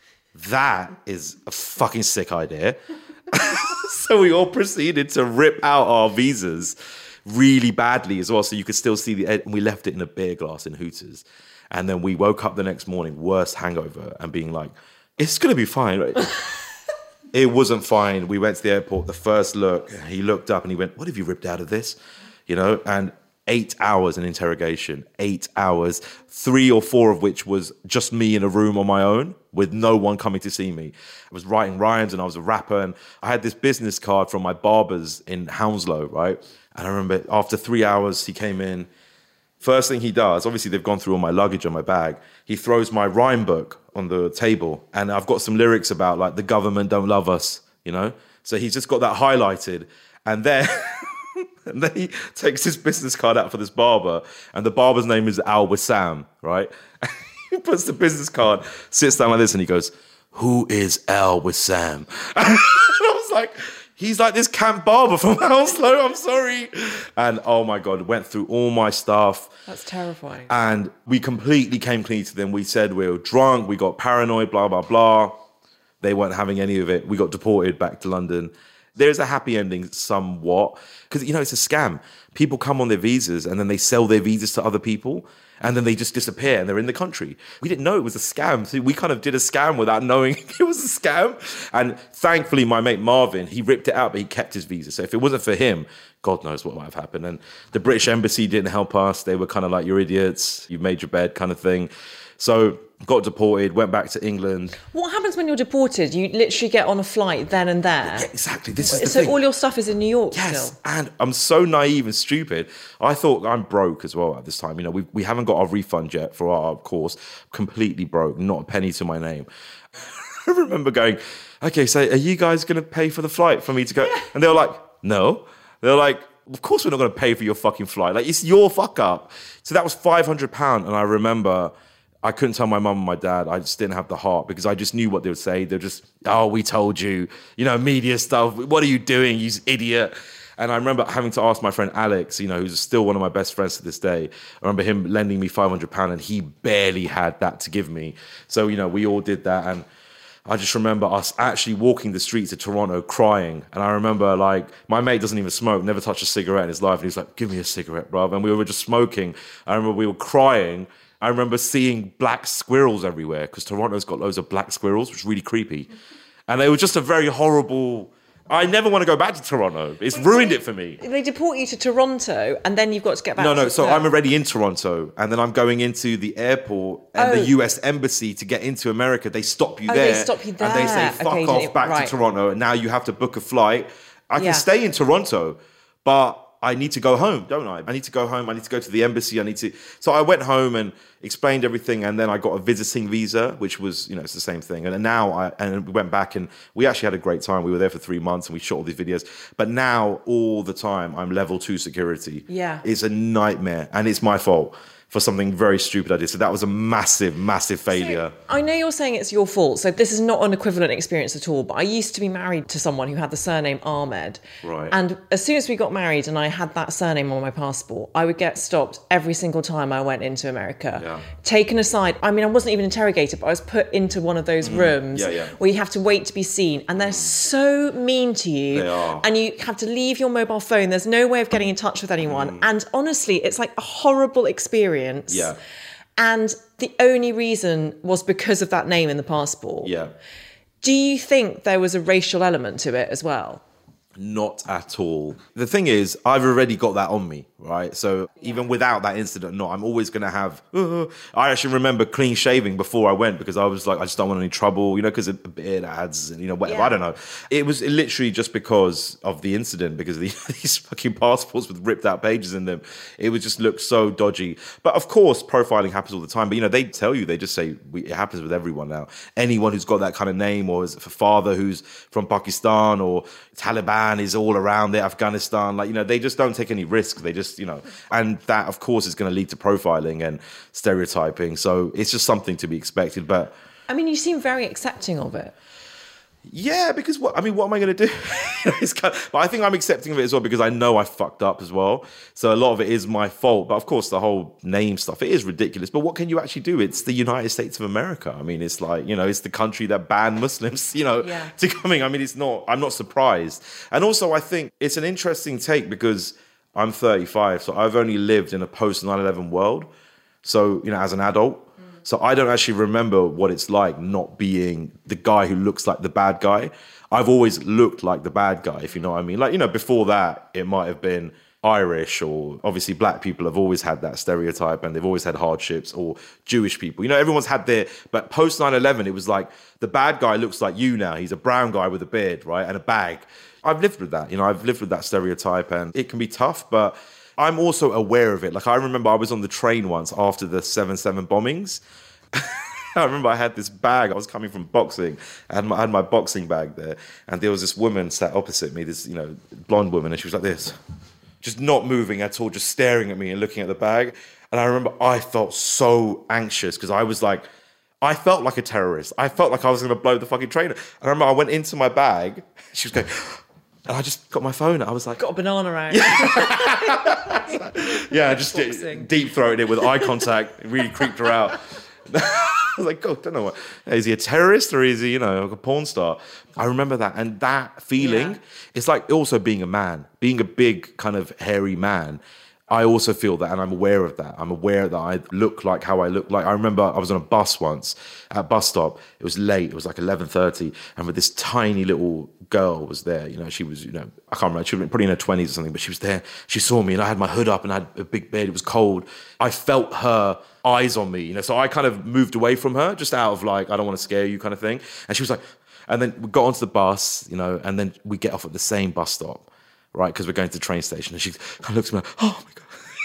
[SPEAKER 2] that is a fucking sick idea. So we all proceeded to rip out our visas really badly as well. So you could still see the edge. And we left it in a beer glass in Hooters. And then we woke up the next morning, worst hangover, and being like, it's going to be fine, right? It wasn't fine. We went to the airport, the first look, he looked up and he went, what have you ripped out of this? And 8 hours in interrogation, 8 hours, 3 or 4 of which was just me in a room on my own with no one coming to see me. I was writing rhymes and I was a rapper, and I had this business card from my barbers in Hounslow, right? And I remember after 3 hours, he came in. First thing he does, obviously they've gone through all my luggage on my bag. He throws my rhyme book on the table, and I've got some lyrics about like the government don't love us, you know? So he's just got that highlighted. And then... And then he takes his business card out for this barber, and the barber's name is Al Wissam, right? He puts the business card, sits down like this, and he goes, "Who is Al Wissam?" And I was like, he's like this camp barber from Hounslow, I'm sorry. And oh my God, went through all my stuff.
[SPEAKER 3] That's terrifying.
[SPEAKER 2] And we completely came clean to them. We said we were drunk, we got paranoid, blah, blah, blah. They weren't having any of it. We got deported back to London. There's a happy ending somewhat, because, you know, it's a scam. People come on their visas and then they sell their visas to other people, and then they just disappear and they're in the country. We didn't know it was a scam. So we kind of did a scam without knowing it was a scam. And thankfully, my mate Marvin, he ripped it out, but he kept his visa. So if it wasn't for him, God knows what might have happened. And the British Embassy didn't help us. They were kind of like, you're idiots, you've made your bed kind of thing. So got deported, went back to England.
[SPEAKER 3] What happens when you're deported? You literally get on a flight then and there?
[SPEAKER 2] Yeah, exactly. This is the
[SPEAKER 3] so
[SPEAKER 2] thing.
[SPEAKER 3] all your stuff is in New York
[SPEAKER 2] Yes,
[SPEAKER 3] still?
[SPEAKER 2] and I'm so naive and stupid. I thought I'm broke as well at this time. You know, we haven't got our refund yet for our course. Completely broke, not a penny to my name. I remember going, okay, so are you guys going to pay for the flight for me to go? Yeah. And they were like, no. They were like, of course we're not going to pay for your fucking flight. Like, it's your fuck up. So that was £500. And I remember... I couldn't tell my mum and my dad. I just didn't have the heart, because I just knew what they would say. They're just, oh, we told you, you know, media stuff. What are you doing, you idiot? And I remember having to ask my friend Alex, you know, who's still one of my best friends to this day. I remember him lending me £500, and he barely had that to give me. So, you know, we all did that. And I just remember us actually walking the streets of Toronto crying. And I remember, like, my mate doesn't even smoke, never touched a cigarette in his life. And he was like, give me a cigarette, bruv. And we were just smoking. I remember we were crying. I remember seeing black squirrels everywhere, because Toronto's got loads of black squirrels, which is really creepy. And they were just a very horrible... I never want to go back to Toronto. It's ruined it for me.
[SPEAKER 3] They deport you to Toronto, and then you've got to get back to...
[SPEAKER 2] No, so I'm already in Toronto, and then I'm going into the airport and the US Embassy to get into America. They stop you there.
[SPEAKER 3] They stop you there.
[SPEAKER 2] And they say, fuck off back to Toronto, and now you have to book a flight. I can stay in Toronto, but... I need to go home, don't I? I need to go home. I need to go to the embassy. So I went home and explained everything. And then I got a visiting visa, which was, you know, it's the same thing. And now we went back, and we actually had a great time. We were there for 3 months and we shot all these videos. But now all the time I'm level 2 security.
[SPEAKER 3] Yeah.
[SPEAKER 2] It's a nightmare, and it's my fault for something very stupid I did. So that was a massive, massive failure.
[SPEAKER 3] So, I know you're saying it's your fault, so this is not an equivalent experience at all, but I used to be married to someone who had the surname Ahmed.
[SPEAKER 2] Right.
[SPEAKER 3] And as soon as we got married and I had that surname on my passport, I would get stopped every single time I went into America.
[SPEAKER 2] Yeah.
[SPEAKER 3] Taken aside. I mean, I wasn't even interrogated, but I was put into one of those rooms where you have to wait to be seen. And they're so mean to you.
[SPEAKER 2] They are.
[SPEAKER 3] And you have to leave your mobile phone. There's no way of getting in touch with anyone. And honestly, it's like a horrible experience.
[SPEAKER 2] Yeah.
[SPEAKER 3] And the only reason was because of that name in the passport.
[SPEAKER 2] Yeah.
[SPEAKER 3] Do you think there was a racial element to it as well?
[SPEAKER 2] Not at all. The thing is, I've already got that on me, right? So even without that incident, I'm always going to have... I actually remember clean shaving before I went, because I was like, I just don't want any trouble, you know, because of beard ads and, you know, whatever. I don't know. It was literally just because of the incident, because of these fucking passports with ripped out pages in them. It would just look so dodgy. But of course, profiling happens all the time. But, you know, they tell you, they just say it happens with everyone now. Anyone who's got that kind of name, or is a father who's from Pakistan or Taliban, is all around it, Afghanistan, like, you know, they just don't take any risks. They just, you know, and that of course is going to lead to profiling and stereotyping. So it's just something to be expected. But
[SPEAKER 3] I mean, you seem very accepting of it.
[SPEAKER 2] Yeah, because what am I going to do? But I think I'm accepting of it as well, because I know I fucked up as well. So a lot of it is my fault. But of course, the whole name stuff, it is ridiculous. But what can you actually do? It's the United States of America. I mean, it's like, you know, it's the country that banned Muslims, you know, to coming. I mean, I'm not surprised. And also, I think it's an interesting take, because I'm 35. So I've only lived in a post 9/11 world. So, you know, as an adult. So I don't actually remember what it's like not being the guy who looks like the bad guy. I've always looked like the bad guy, if you know what I mean. Like, you know, before that, it might have been Irish, or obviously black people have always had that stereotype, and they've always had hardships, or Jewish people. You know, everyone's had their, but post 9/11, it was like the bad guy looks like you now. He's a brown guy with a beard, right? And a bag. I've lived with that, you know, I've lived with that stereotype, and it can be tough, but I'm also aware of it. Like, I remember I was on the train once after the 7/7 bombings. I remember I had this bag. I was coming from boxing. I had my boxing bag there, and there was this woman sat opposite me, this, you know, blonde woman, and she was like this, just not moving at all, just staring at me and looking at the bag. And I remember I felt so anxious because I was like, I felt like a terrorist. I felt like I was going to blow the fucking train. And I remember I went into my bag. She was going, and I just got my phone. I was like,
[SPEAKER 3] got a banana out.
[SPEAKER 2] Yeah, just deep throated it with eye contact. It really creeped her out. I was like, God, I don't know what. Is he a terrorist or is he, you know, like a porn star? I remember that. And that feeling, it's like also being a man, being a big kind of hairy man. I also feel that, and I'm aware of that. I'm aware that I look like how I look like. I remember I was on a bus once, at a bus stop. It was late. It was like 11:30. And with this tiny little girl was there. You know, she was, you know, I can't remember. She was probably in her 20s or something, but she was there. She saw me, and I had my hood up, and I had a big beard. It was cold. I felt her eyes on me, you know, so I kind of moved away from her, just out of like, I don't want to scare you kind of thing. And she was like, and then we got onto the bus, you know, and then we get off at the same bus stop, right? Because we're going to the train station. And she kind of looks at me like, oh my God.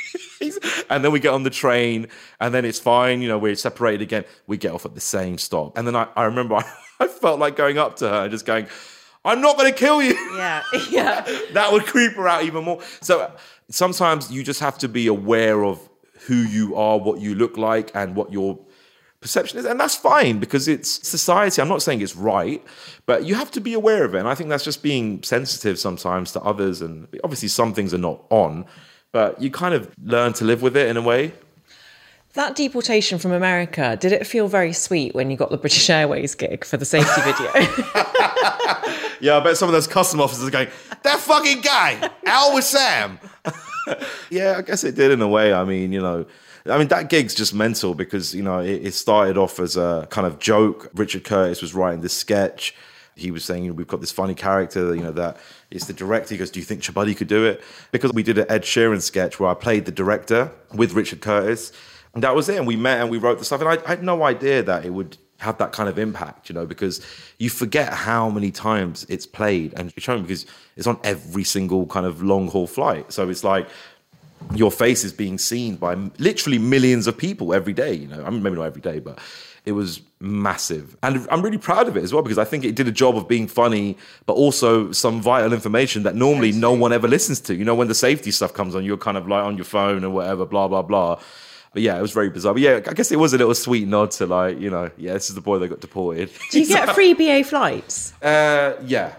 [SPEAKER 2] And then we get on the train, and then it's fine, you know, we're separated again. We get off at the same stop. And then I remember I felt like going up to her and just going, I'm not going to kill you.
[SPEAKER 3] Yeah.
[SPEAKER 2] That would creep her out even more. So sometimes you just have to be aware of who you are, what you look like, and what your perception is. And that's fine, because it's society. I'm not saying it's right, but you have to be aware of it. And I think that's just being sensitive sometimes to others. And obviously some things are not on, but you kind of learn to live with it in a way.
[SPEAKER 3] That deportation from America, did it feel very sweet when you got the British Airways gig for the safety video?
[SPEAKER 2] Yeah, I bet some of those custom officers are going, that fucking guy, Al with Sam. Yeah, I guess it did in a way. I mean, you know, that gig's just mental because, you know, it started off as a kind of joke. Richard Curtis was writing this sketch. He was saying, you know, we've got this funny character, you know, that it's the director. He goes, do you think Chabuddy could do it? Because we did an Ed Sheeran sketch where I played the director with Richard Curtis. And that was it. And we met and we wrote the stuff. And I had no idea that it would have that kind of impact, you know, because you forget how many times it's played and it's shown because it's on every single kind of long haul flight. So it's like your face is being seen by literally millions of people every day, you know. I mean, maybe not every day, but it was massive. And I'm really proud of it as well, because I think it did a job of being funny, but also some vital information that normally no one ever listens to. You know, when the safety stuff comes on, you're kind of like on your phone or whatever, blah, blah, blah. But yeah, it was very bizarre. But yeah, I guess it was a little sweet nod to like, you know, yeah, this is the boy that got deported.
[SPEAKER 3] Do you get free BA flights?
[SPEAKER 2] Yeah.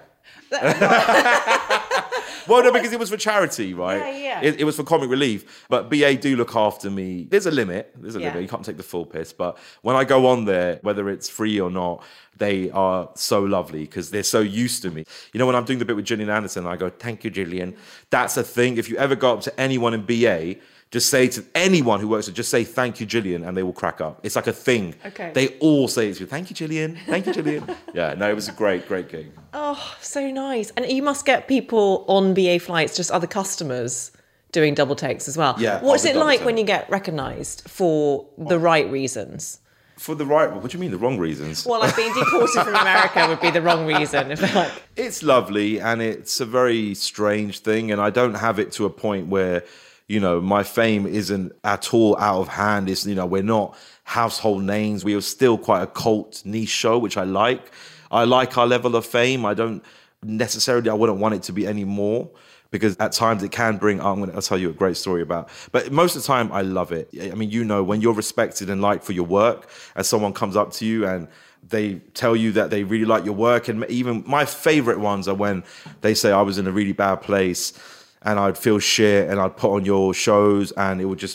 [SPEAKER 2] Well, no, because it was for charity, right?
[SPEAKER 3] Yeah.
[SPEAKER 2] It was for comic relief. But BA do look after me. There's a limit. Limit. You can't take the full piss. But when I go on there, whether it's free or not, they are so lovely because they're so used to me. You know, when I'm doing the bit with Gillian Anderson, I go, thank you, Gillian. That's a thing. If you ever go up to anyone in BA, just say to anyone who works, just say, thank you, Gillian, and they will crack up. It's like a thing.
[SPEAKER 3] Okay.
[SPEAKER 2] They all say it to you. Thank you, Gillian. Thank you, Gillian. Yeah, no, it was a great, great gig.
[SPEAKER 3] Oh, so nice. And you must get people on BA flights, just other customers doing double takes as well.
[SPEAKER 2] Yeah.
[SPEAKER 3] What's it like when you get recognised for the right reasons?
[SPEAKER 2] For the right, what do you mean, the wrong reasons?
[SPEAKER 3] Well, like being deported from America would be the wrong reason. If they're like...
[SPEAKER 2] It's lovely, and it's a very strange thing, and I don't have it to a point where, you know, my fame isn't at all out of hand. It's, you know, we're not household names. We are still quite a cult niche show, which I like. I like our level of fame. I don't necessarily, I wouldn't want it to be any more, because at times it can bring, I'll tell you a great story about, but most of the time I love it. I mean, you know, when you're respected and liked for your work and someone comes up to you and they tell you that they really like your work, and even my favorite ones are when they say I was in a really bad place and I'd feel shit and I'd put on your shows and it would just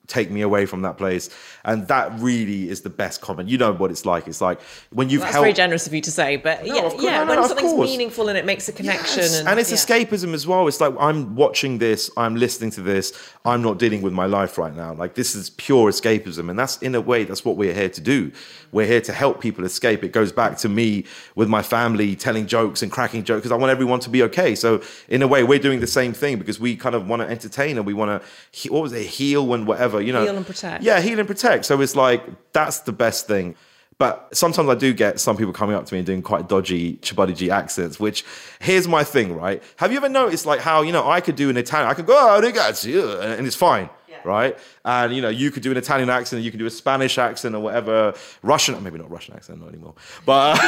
[SPEAKER 2] take me away from that place. And that really is the best comment. You know what it's like. It's like when you've
[SPEAKER 3] That's
[SPEAKER 2] helped...
[SPEAKER 3] very generous of you to say, but when something's meaningful and it makes a connection.
[SPEAKER 2] Yes. And it's escapism as well. It's like, I'm watching this, I'm listening to this, I'm not dealing with my life right now. Like, this is pure escapism. And that's, in a way, that's what we're here to do. We're here to help people escape. It goes back to me with my family telling jokes and cracking jokes because I want everyone to be okay. So in a way, we're doing the same thing because we kind of want to entertain and we want to, heal and whatever, you know.
[SPEAKER 3] Heal and protect.
[SPEAKER 2] Yeah, heal and protect. So it's like, that's the best thing. But sometimes I do get some people coming up to me and doing quite dodgy Chibadiji accents, which, here's my thing, right? Have you ever noticed like how, you know, I could do an Italian, I could go, oh, ragazzi, and it's fine. Right? And, you know, you could do an Italian accent, you could do a Spanish accent or whatever, Russian, maybe not Russian accent, not anymore. But,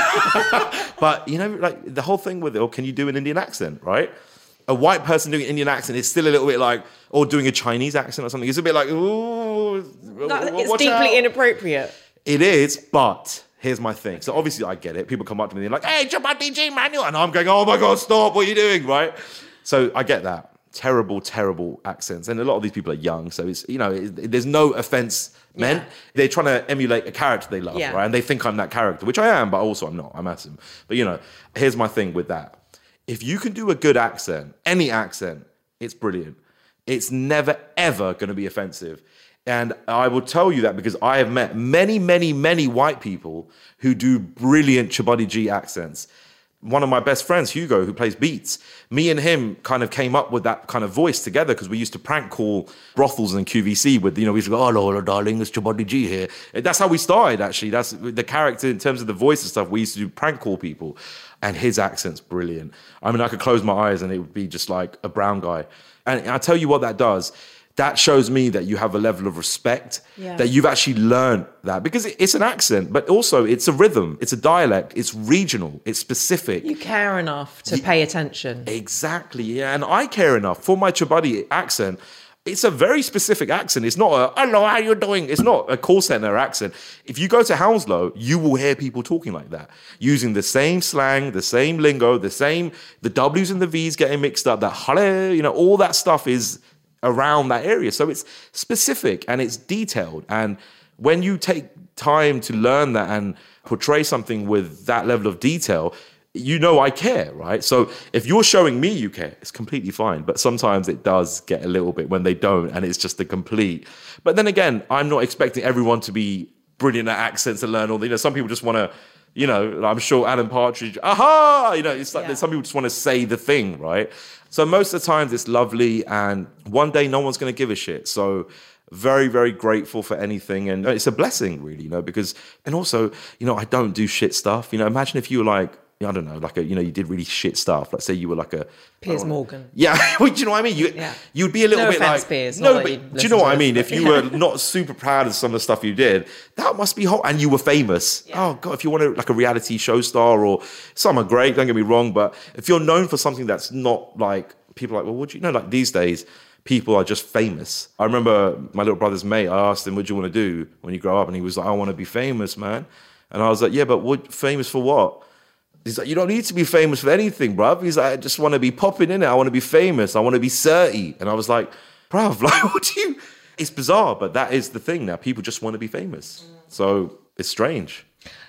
[SPEAKER 2] but you know, like the whole thing with it, or can you do an Indian accent, right? A white person doing an Indian accent is still a little bit like, or doing a Chinese accent or something. It's a bit like, ooh.
[SPEAKER 3] It's deeply inappropriate.
[SPEAKER 2] It is, but here's my thing. So obviously I get it. People come up to me and they're like, hey, Chibadiji Manuel. And I'm going, oh my God, stop, what are you doing, right? So I get that. Terrible accents. And a lot of these people are young. So it's, you know, there's no offense meant. Yeah. They're trying to emulate a character they love, right? And they think I'm that character, which I am, but also I'm not. I'm Asim. But, you know, here's my thing with that. If you can do a good accent, any accent, it's brilliant. It's never, ever going to be offensive. And I will tell you that because I have met many, many, many white people who do brilliant Chibadiji accents. One of my best friends, Hugo, who plays Beats, me and him kind of came up with that kind of voice together because we used to prank call brothels and QVC with, you know, we used to go, oh, Lola, darling, it's Chibadiji here. That's how we started, actually. That's the character in terms of the voice and stuff. We used to do prank call people. And his accent's brilliant. I mean, I could close my eyes and it would be just like a brown guy. And I tell you what that does. That shows me that you have a level of respect, that you've actually learned that. Because it's an accent, but also it's a rhythm, it's a dialect, it's regional, it's specific.
[SPEAKER 3] You care enough to pay attention.
[SPEAKER 2] Exactly, yeah. And I care enough for my Chibadi accent. It's a very specific accent. It's not a, hello, how you doing? It's not a call center accent. If you go to Hounslow, you will hear people talking like that, using the same slang, the same lingo, the W's and the V's getting mixed up, that hello, you know, all that stuff is around that area. So it's specific and it's detailed. And when you take time to learn that and portray something with that level of detail, you know I care, right? So if you're showing me you care, it's completely fine. But sometimes it does get a little bit when they don't, and it's just a complete. But then again, I'm not expecting everyone to be brilliant at accents and learn all the, you know, some people just want to, you know, I'm sure Alan Partridge, aha, you know, it's like some people just want to say the thing, right? So most of the times it's lovely, and one day no one's going to give a shit. So very, very grateful for anything. And it's a blessing, really, you know, because, and also, you know, I don't do shit stuff. You know, imagine if you were like, I don't know, like you did really shit stuff. Let's say you were like a
[SPEAKER 3] Piers Morgan.
[SPEAKER 2] Yeah, do you know what I mean? You'd be a little bit like
[SPEAKER 3] Piers,
[SPEAKER 2] no, but do you know what I mean? If you were not super proud of some of the stuff you did, that must be hot. And you were famous. Yeah. Oh God, if you want to like a reality show star, or some are great, don't get me wrong, but if you're known for something that's not like, people are like, well, what do you know? Like these days, people are just famous. I remember my little brother's mate. I asked him, "What do you want to do when you grow up?" And he was like, "I want to be famous, man." And I was like, "Yeah, but what famous for what?" He's like, you don't need to be famous for anything, bruv. He's like, I just want to be popping in it. I want to be famous. I want to be 30. And I was like, bruv, like, what do you... It's bizarre, but that is the thing now. People just want to be famous. So it's strange.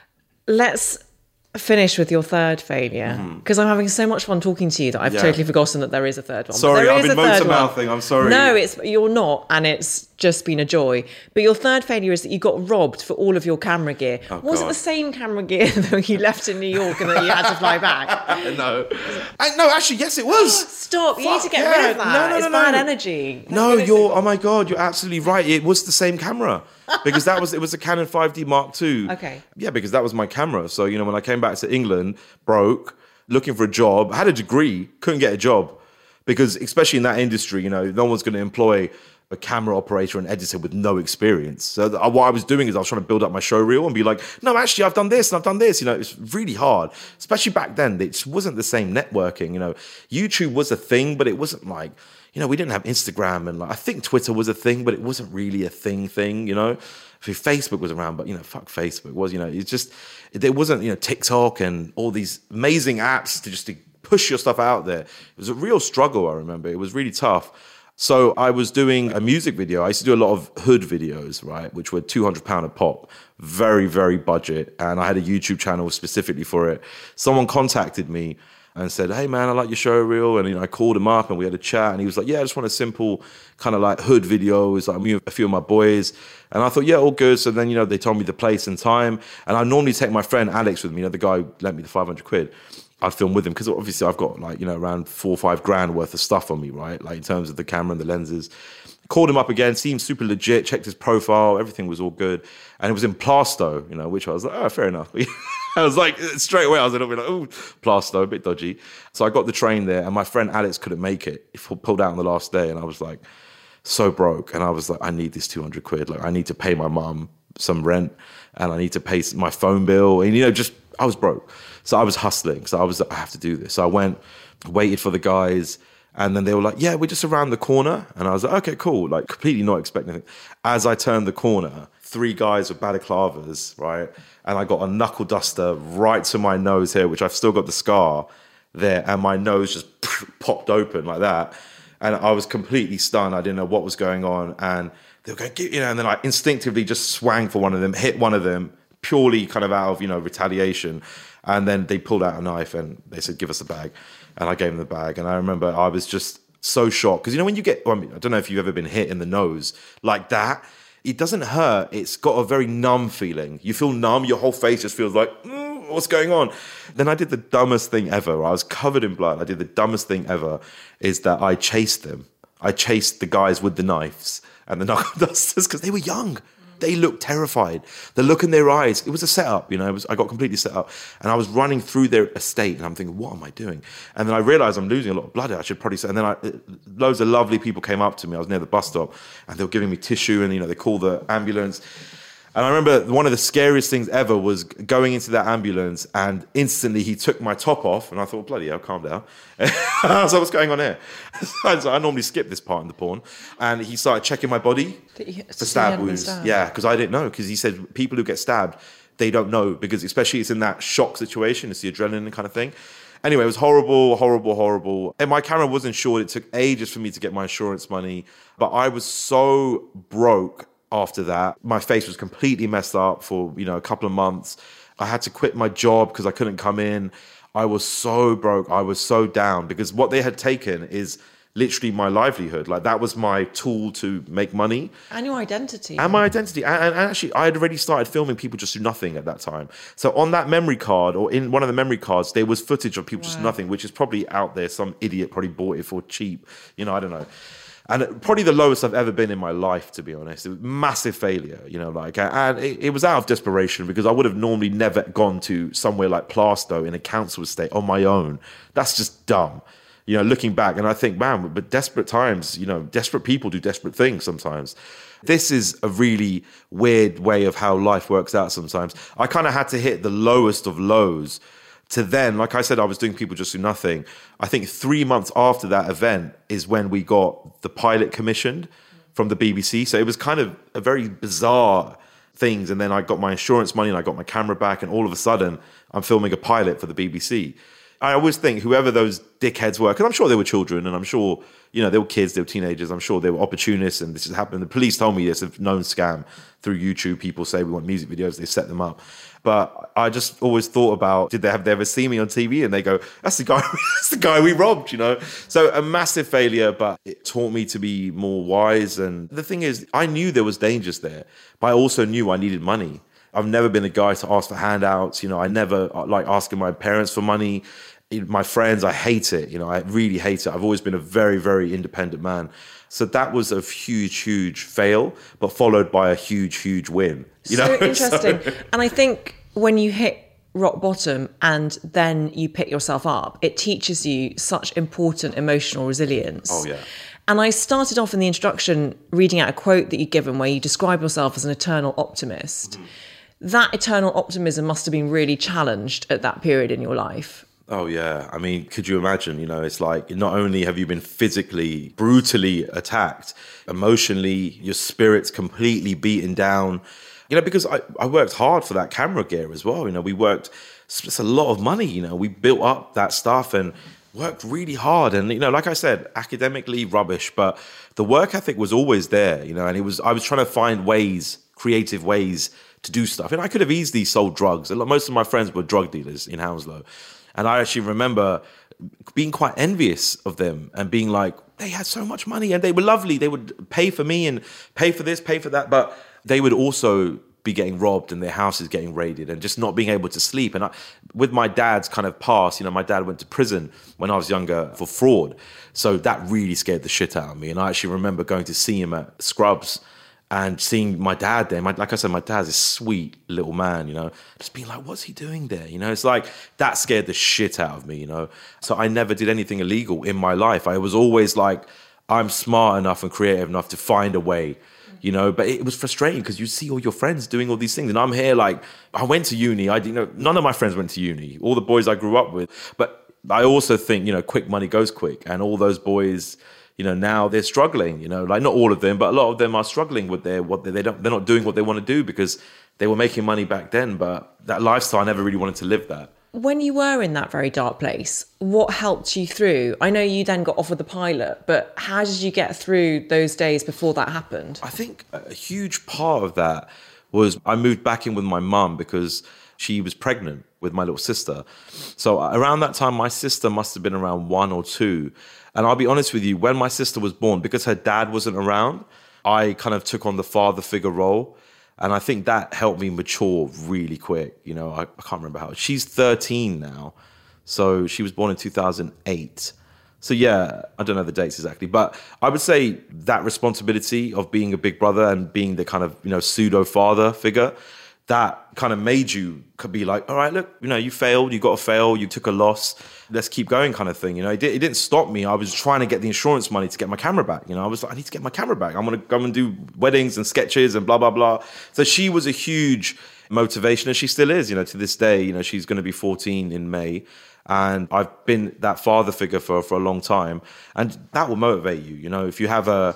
[SPEAKER 3] Let's finish with your third failure, because I'm having so much fun talking to you that I've totally forgotten that there is a third one.
[SPEAKER 2] Sorry, I've been motor-mouthing. I'm sorry.
[SPEAKER 3] No, you're not, and it's just been a joy. But your third failure is that you got robbed for all of your camera gear. Was it the same camera gear that you left in New York and that you had to fly back?
[SPEAKER 2] No. No, actually, yes, it was.
[SPEAKER 3] Stop. You need to get rid of that. It's bad energy.
[SPEAKER 2] Oh my God, you're absolutely right. It was the same camera. Because it was a Canon 5D Mark II.
[SPEAKER 3] Okay.
[SPEAKER 2] Yeah, because that was my camera. So, you know, when I came back to England, broke, looking for a job, I had a degree, couldn't get a job. Because especially in that industry, you know, no one's going to employ a camera operator and editor with no experience. So what I was doing is I was trying to build up my show reel and be like, no, actually, I've done this and I've done this. You know, it's really hard, especially back then. It just wasn't the same networking. You know, YouTube was a thing, but it wasn't like, you know, we didn't have Instagram, and like, I think Twitter was a thing, but it wasn't really a thing, you know. Facebook was around, but, you know, fuck Facebook was, you know, it's just, there wasn't, you know, TikTok and all these amazing apps to push your stuff out there. It was a real struggle, I remember. It was really tough. So I was doing a music video. I used to do a lot of hood videos, right, which were £200 a pop, very, very budget. And I had a YouTube channel specifically for it. Someone contacted me and said, hey, man, I like your show reel. And I called him up and we had a chat. And he was like, yeah, I just want a simple kind of like hood video. It's like me and a few of my boys. And I thought, yeah, all good. So then, they told me the place and time. And I normally take my friend Alex with me, the guy who lent me the 500 quid. I'd film with him because obviously I've got around 4 or 5 grand worth of stuff on me, right? Like in terms of the camera and the lenses. Called him up again, seemed super legit, checked his profile, everything was all good. And it was in Plaistow, which I was like, oh, fair enough. I was like, straight away, I was a little bit like, oh, Plaistow, a bit dodgy. So I got the train there and my friend Alex couldn't make it. He pulled out on the last day and I was like, so broke. And I was like, I need this 200 quid. Like I need to pay my mum some rent and I need to pay my phone bill. And, I was broke. So I was hustling. So I was like, I have to do this. So I went, waited for the guys. And then they were like, yeah, we're just around the corner. And I was like, okay, cool. Like completely not expecting anything. As I turned the corner, 3 guys with balaclavas, right? And I got a knuckle duster right to my nose here, which I've still got the scar there. And my nose just popped open like that. And I was completely stunned. I didn't know what was going on. And they were going, and then I instinctively just swang for one of them, hit one of them, purely kind of out of, retaliation. And then they pulled out a knife and they said, give us the bag. And I gave them the bag. And I remember I was just so shocked. Because, when you get, I don't know if you've ever been hit in the nose like that, it doesn't hurt. It's got a very numb feeling. You feel numb. Your whole face just feels like, what's going on? Then I did the dumbest thing ever. I was covered in blood. I did the dumbest thing ever is that I chased them. I chased the guys with the knives and the knuckle dusters because they were young. They looked terrified. The look in their eyes, it was a setup, I got completely set up. And I was running through their estate and I'm thinking, what am I doing? And then I realized I'm losing a lot of blood. I should probably say. And then loads of lovely people came up to me. I was near the bus stop and they were giving me tissue and, they called the ambulance. And I remember one of the scariest things ever was going into that ambulance and instantly he took my top off and I thought, bloody hell, calm down. I was like, what's going on here? So I normally skip this part in the porn. And he started checking my body for stab wounds. Yeah, because I didn't know. Because he said people who get stabbed, they don't know because especially it's in that shock situation. It's the adrenaline kind of thing. Anyway, it was horrible, horrible, horrible. And my camera was insured. It took ages for me to get my insurance money. But I was so broke after that. My face was completely messed up for, a couple of months. I had to quit my job because I couldn't come in. I was so broke. I was so down because what they had taken is literally my livelihood. Like that was my tool to make money.
[SPEAKER 3] And your identity.
[SPEAKER 2] And my identity. And actually, I had already started filming People Just Do Nothing at that time. So on that memory card or in one of the memory cards, there was footage of People Just Do Nothing, which is probably out there. Some idiot probably bought it for cheap. I don't know. And probably the lowest I've ever been in my life, to be honest. It was massive failure, and it was out of desperation because I would have normally never gone to somewhere like Plaistow in a council estate on my own. That's just dumb, looking back. And I think, man, but desperate times, desperate people do desperate things sometimes. This is a really weird way of how life works out sometimes. I kind of had to hit the lowest of lows to then, like I said, I was doing People Just Do Nothing. I think 3 months after that event is when we got the pilot commissioned from the BBC. So it was kind of a very bizarre things. And then I got my insurance money and I got my camera back. And all of a sudden, I'm filming a pilot for the BBC. I always think whoever those dickheads were, because I'm sure they were children and I'm sure, they were kids, they were teenagers. I'm sure they were opportunists and this has happened. The police told me this, a known scam through YouTube. People say we want music videos, they set them up. But I just always thought about, did they ever see me on TV? And they go, that's the guy we robbed, So a massive failure, but it taught me to be more wise. And the thing is, I knew there was dangers there, but I also knew I needed money. I've never been a guy to ask for handouts. I never like asking my parents for money. My friends, I hate it. I really hate it. I've always been a very, very independent man. So that was a huge, huge fail, but followed by a huge, huge win.
[SPEAKER 3] So interesting. And I think when you hit rock bottom and then you pick yourself up, it teaches you such important emotional resilience.
[SPEAKER 2] Oh, yeah.
[SPEAKER 3] And I started off in the introduction reading out a quote that you'd given where you describe yourself as an eternal optimist. Mm-hmm. That eternal optimism must have been really challenged at that period in your life.
[SPEAKER 2] Oh, yeah. I mean, could you imagine, it's like not only have you been physically, brutally attacked, emotionally, your spirit's completely beaten down, because I worked hard for that camera gear as well. We worked, it's a lot of money, we built up that stuff and worked really hard. And, like I said, academically rubbish, but the work ethic was always there, and I was trying to find creative ways to do stuff. And I could have easily sold drugs. Most of my friends were drug dealers in Hounslow. And I actually remember being quite envious of them and being like, they had so much money and they were lovely. They would pay for me and pay for this, pay for that. But they would also be getting robbed and their houses getting raided and just not being able to sleep. And with my dad's kind of past, my dad went to prison when I was younger for fraud. So that really scared the shit out of me. And I actually remember going to see him at Scrubs and seeing my dad there. Like I said, my dad's a sweet little man, just being like, what's he doing there? It's like, that scared the shit out of me, So I never did anything illegal in my life. I was always like, I'm smart enough and creative enough to find a way, but it was frustrating because you see all your friends doing all these things. And I'm here like, I went to uni. None of my friends went to uni, all the boys I grew up with. But I also think, quick money goes quick. And all those boys, now they're struggling, like not all of them, but a lot of them are struggling with they're not doing what they want to do because they were making money back then. But that lifestyle, I never really wanted to live that.
[SPEAKER 3] When you were in that very dark place, what helped you through? I know you then got offered the pilot, but how did you get through those days before that happened?
[SPEAKER 2] I think a huge part of that was I moved back in with my mum because she was pregnant with my little sister. So around that time, my sister must have been around 1 or 2. And I'll be honest with you, when my sister was born, because her dad wasn't around, I kind of took on the father figure role. And I think that helped me mature really quick. I can't remember how. She's 13 now. So she was born in 2008. So yeah, I don't know the dates exactly. But I would say that responsibility of being a big brother and being the kind of, pseudo father figure, that kind of made you could be like, all right, look, you failed, you got to fail, you took a loss, let's keep going kind of thing. It didn't stop me. I was trying to get the insurance money to get my camera back. I was like, I need to get my camera back. I'm going to go and do weddings and sketches and blah, blah, blah. So she was a huge motivation, and she still is, to this day. She's going to be 14 in May. And I've been that father figure for a long time. And that will motivate you. If you have a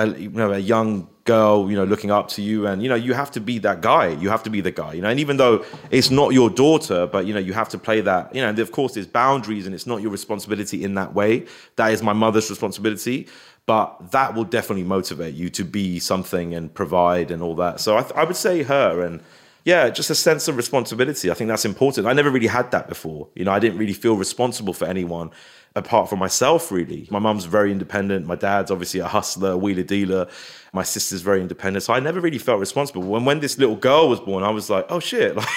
[SPEAKER 2] young girl, looking up to you, and, you have to be that guy. You have to be the guy, and even though it's not your daughter, but, you have to play that, and of course there's boundaries and it's not your responsibility in that way. That is my mother's responsibility, but that will definitely motivate you to be something and provide and all that. So I would say her, and yeah, just a sense of responsibility. I think that's important. I never really had that before. I didn't really feel responsible for anyone apart from myself, really. My mum's very independent. My dad's obviously a hustler, a wheeler dealer. My sister's very independent. So I never really felt responsible. When this little girl was born, I was like, oh shit, like,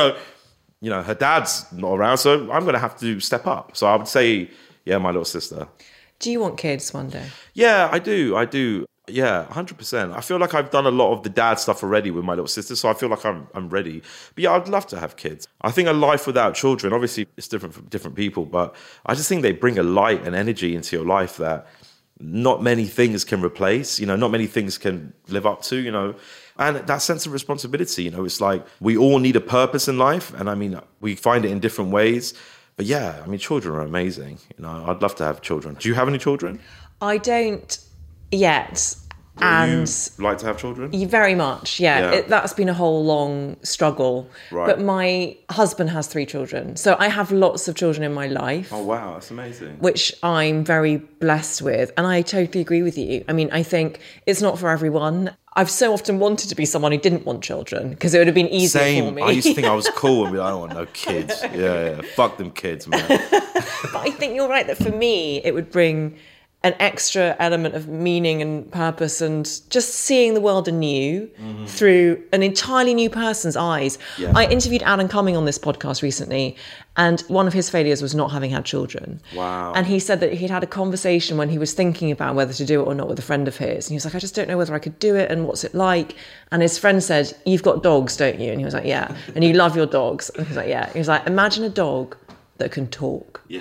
[SPEAKER 2] her dad's not around, so I'm going to have to step up. So I would say, yeah, my little sister.
[SPEAKER 3] Do you want kids one day?
[SPEAKER 2] Yeah, I do. Yeah, 100%. I feel like I've done a lot of the dad stuff already with my little sister, so I feel like I'm ready. But yeah, I'd love to have kids. I think a life without children, obviously it's different for different people, but I just think they bring a light and energy into your life that not many things can replace, not many things can live up to, And that sense of responsibility, it's like we all need a purpose in life. And we find it in different ways. But yeah, children are amazing. I'd love to have children. Do you have any children?
[SPEAKER 3] I don't yet.
[SPEAKER 2] And you like to have children?
[SPEAKER 3] Very much, yeah. That's been a whole long struggle.
[SPEAKER 2] Right.
[SPEAKER 3] But my husband has 3 children. So I have lots of children in my life.
[SPEAKER 2] Oh, wow. That's amazing.
[SPEAKER 3] Which I'm very blessed with. And I totally agree with you. I think it's not for everyone. I've so often wanted to be someone who didn't want children because it would have been easier for me.
[SPEAKER 2] I used to think I was cool and be like, I don't want no kids. Yeah. Fuck them kids, man.
[SPEAKER 3] But I think you're right that for me, it would bring an extra element of meaning and purpose and just seeing the world anew through an entirely new person's eyes. Yeah. I interviewed Alan Cumming on this podcast recently, and one of his failures was not having had children.
[SPEAKER 2] Wow.
[SPEAKER 3] And he said that he'd had a conversation when he was thinking about whether to do it or not with a friend of his. And he was like, I just don't know whether I could do it and what's it like. And his friend said, you've got dogs, don't you? And he was like, yeah. And you love your dogs. And he was like, yeah. He was like, imagine a dog that can talk.
[SPEAKER 2] Yeah.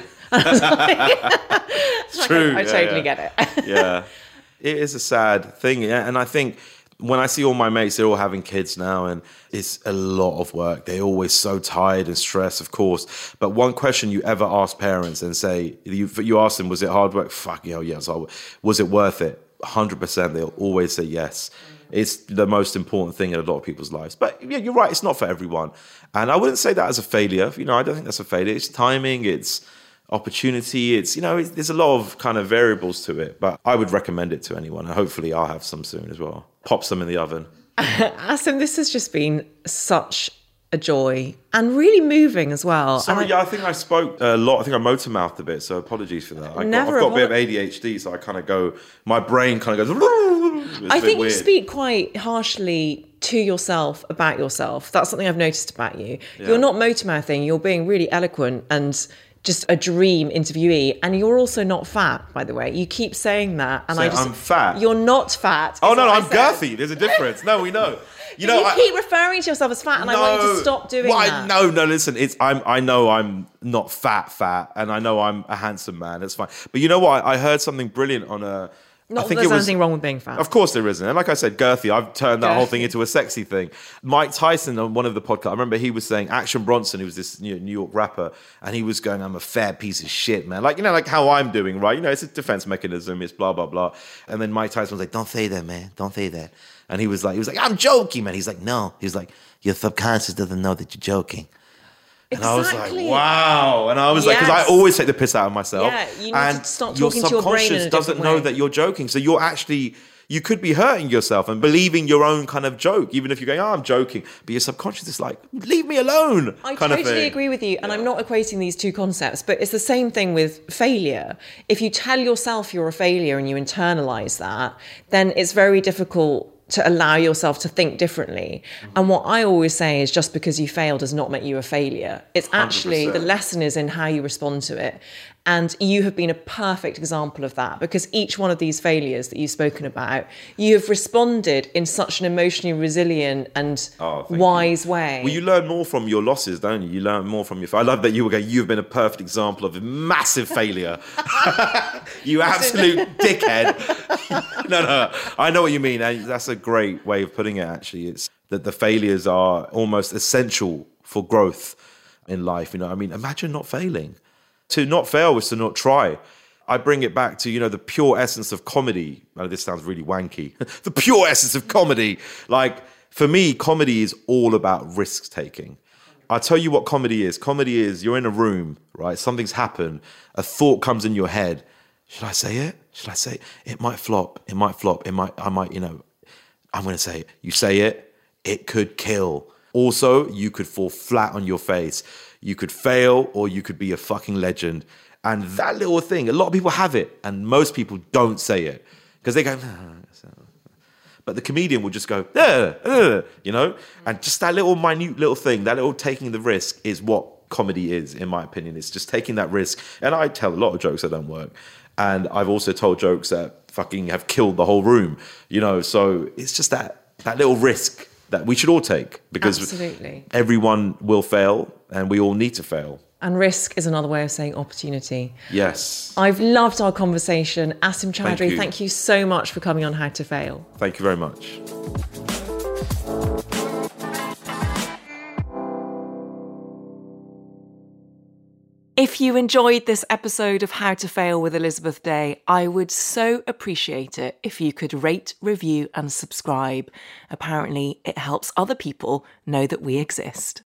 [SPEAKER 3] It's true. I totally get it.
[SPEAKER 2] Yeah. It is a sad thing. Yeah. And I think when I see all my mates, they're all having kids now, and it's a lot of work. They're always so tired and stressed, of course. But one question you ever ask parents and say, you ask them, was it hard work? Fuck, yes. Was it worth it? 100%. They'll always say yes. It's the most important thing in a lot of people's lives. But yeah, you're right. It's not for everyone. And I wouldn't say that as a failure. I don't think that's a failure. It's timing. It's opportunity. It's, there's a lot of kind of variables to it, but I would recommend it to anyone. And hopefully I'll have some soon as well. Pop some in the oven.
[SPEAKER 3] Asim, this has just been such a joy and really moving as well.
[SPEAKER 2] Sorry, I think I spoke a lot. I think I motor mouthed a bit, so apologies for that. I've got a bit of ADHD, so I kind of my brain kind of goes.
[SPEAKER 3] I think you speak quite harshly to yourself about yourself. That's something I've noticed about you. Yeah. You're not motor mouthing. You're being really eloquent and just a dream interviewee. And you're also not fat, by the way. You keep saying that, and
[SPEAKER 2] I'm fat.
[SPEAKER 3] You're not fat.
[SPEAKER 2] Oh no, I'm girthy. There's a difference. No, we know.
[SPEAKER 3] You keep referring to yourself as fat, and I want you to stop doing that.
[SPEAKER 2] No, listen. I know I'm not fat, and I know I'm a handsome man. That's fine. But you know what? I heard something brilliant on a.
[SPEAKER 3] Not that there's anything wrong with being fat.
[SPEAKER 2] Of course there isn't. And like I said, girthy, I've turned that whole thing into a sexy thing. Mike Tyson on one of the podcasts, I remember he was saying, Action Bronson, who was this New York rapper, and he was going, I'm a fat piece of shit, man. Like how I'm doing, right? It's a defense mechanism, it's blah, blah, blah. And then Mike Tyson was like, don't say that, man. Don't say that. And he was like, I'm joking, man. He's like, no. He's like, your subconscious doesn't know that you're joking. And I was like, wow. And I was like, because I always take the piss out of myself.
[SPEAKER 3] Yeah, you need to stop talking to your brain in a different way. Your subconscious doesn't
[SPEAKER 2] know that you're joking. So you could be hurting yourself and believing your own kind of joke, even if you're going, I'm joking. But your subconscious is like, leave me alone.
[SPEAKER 3] I totally agree with you. And I'm not equating these two concepts, but it's the same thing with failure. If you tell yourself you're a failure and you internalize that, then it's very difficult to allow yourself to think differently. And what I always say is just because you fail does not make you a failure. It's actually
[SPEAKER 2] 100%.
[SPEAKER 3] The lesson is in how you respond to it. And you have been a perfect example of that, because each one of these failures that you've spoken about, you have responded in such an emotionally resilient and wise way.
[SPEAKER 2] Well, you learn more from your losses, don't you? You learn more from I love that you've been a perfect example of a massive failure. You absolute dickhead. No, I know what you mean. And that's a great way of putting it, actually. It's that the failures are almost essential for growth in life. Imagine not failing. To not fail is to not try. I bring it back to, the pure essence of comedy. Now, this sounds really wanky. The pure essence of comedy. Like, for me, comedy is all about risk taking. I'll tell you what comedy is. Comedy is you're in a room, right? Something's happened. A thought comes in your head. Should I say it? Should I say it? It might flop. It might flop. I might, I'm going to say it. You say it, it could kill. Also, you could fall flat on your face. You could fail, or you could be a fucking legend. And that little thing, a lot of people have it, and most people don't say it because they go, no. But the comedian will just go, and just that little minute little thing, that little taking the risk is what comedy is, in my opinion. It's just taking that risk. And I tell a lot of jokes that don't work. And I've also told jokes that fucking have killed the whole room, so it's just that little risk that we should all take, because
[SPEAKER 3] Absolutely.
[SPEAKER 2] Everyone will fail and we all need to fail.
[SPEAKER 3] And risk is another way of saying opportunity.
[SPEAKER 2] Yes.
[SPEAKER 3] I've loved our conversation. Asim Chaudhry, thank you so much for coming on How to Fail.
[SPEAKER 2] Thank you very much.
[SPEAKER 1] If you enjoyed this episode of How to Fail with Elizabeth Day, I would so appreciate it if you could rate, review and subscribe. Apparently, it helps other people know that we exist.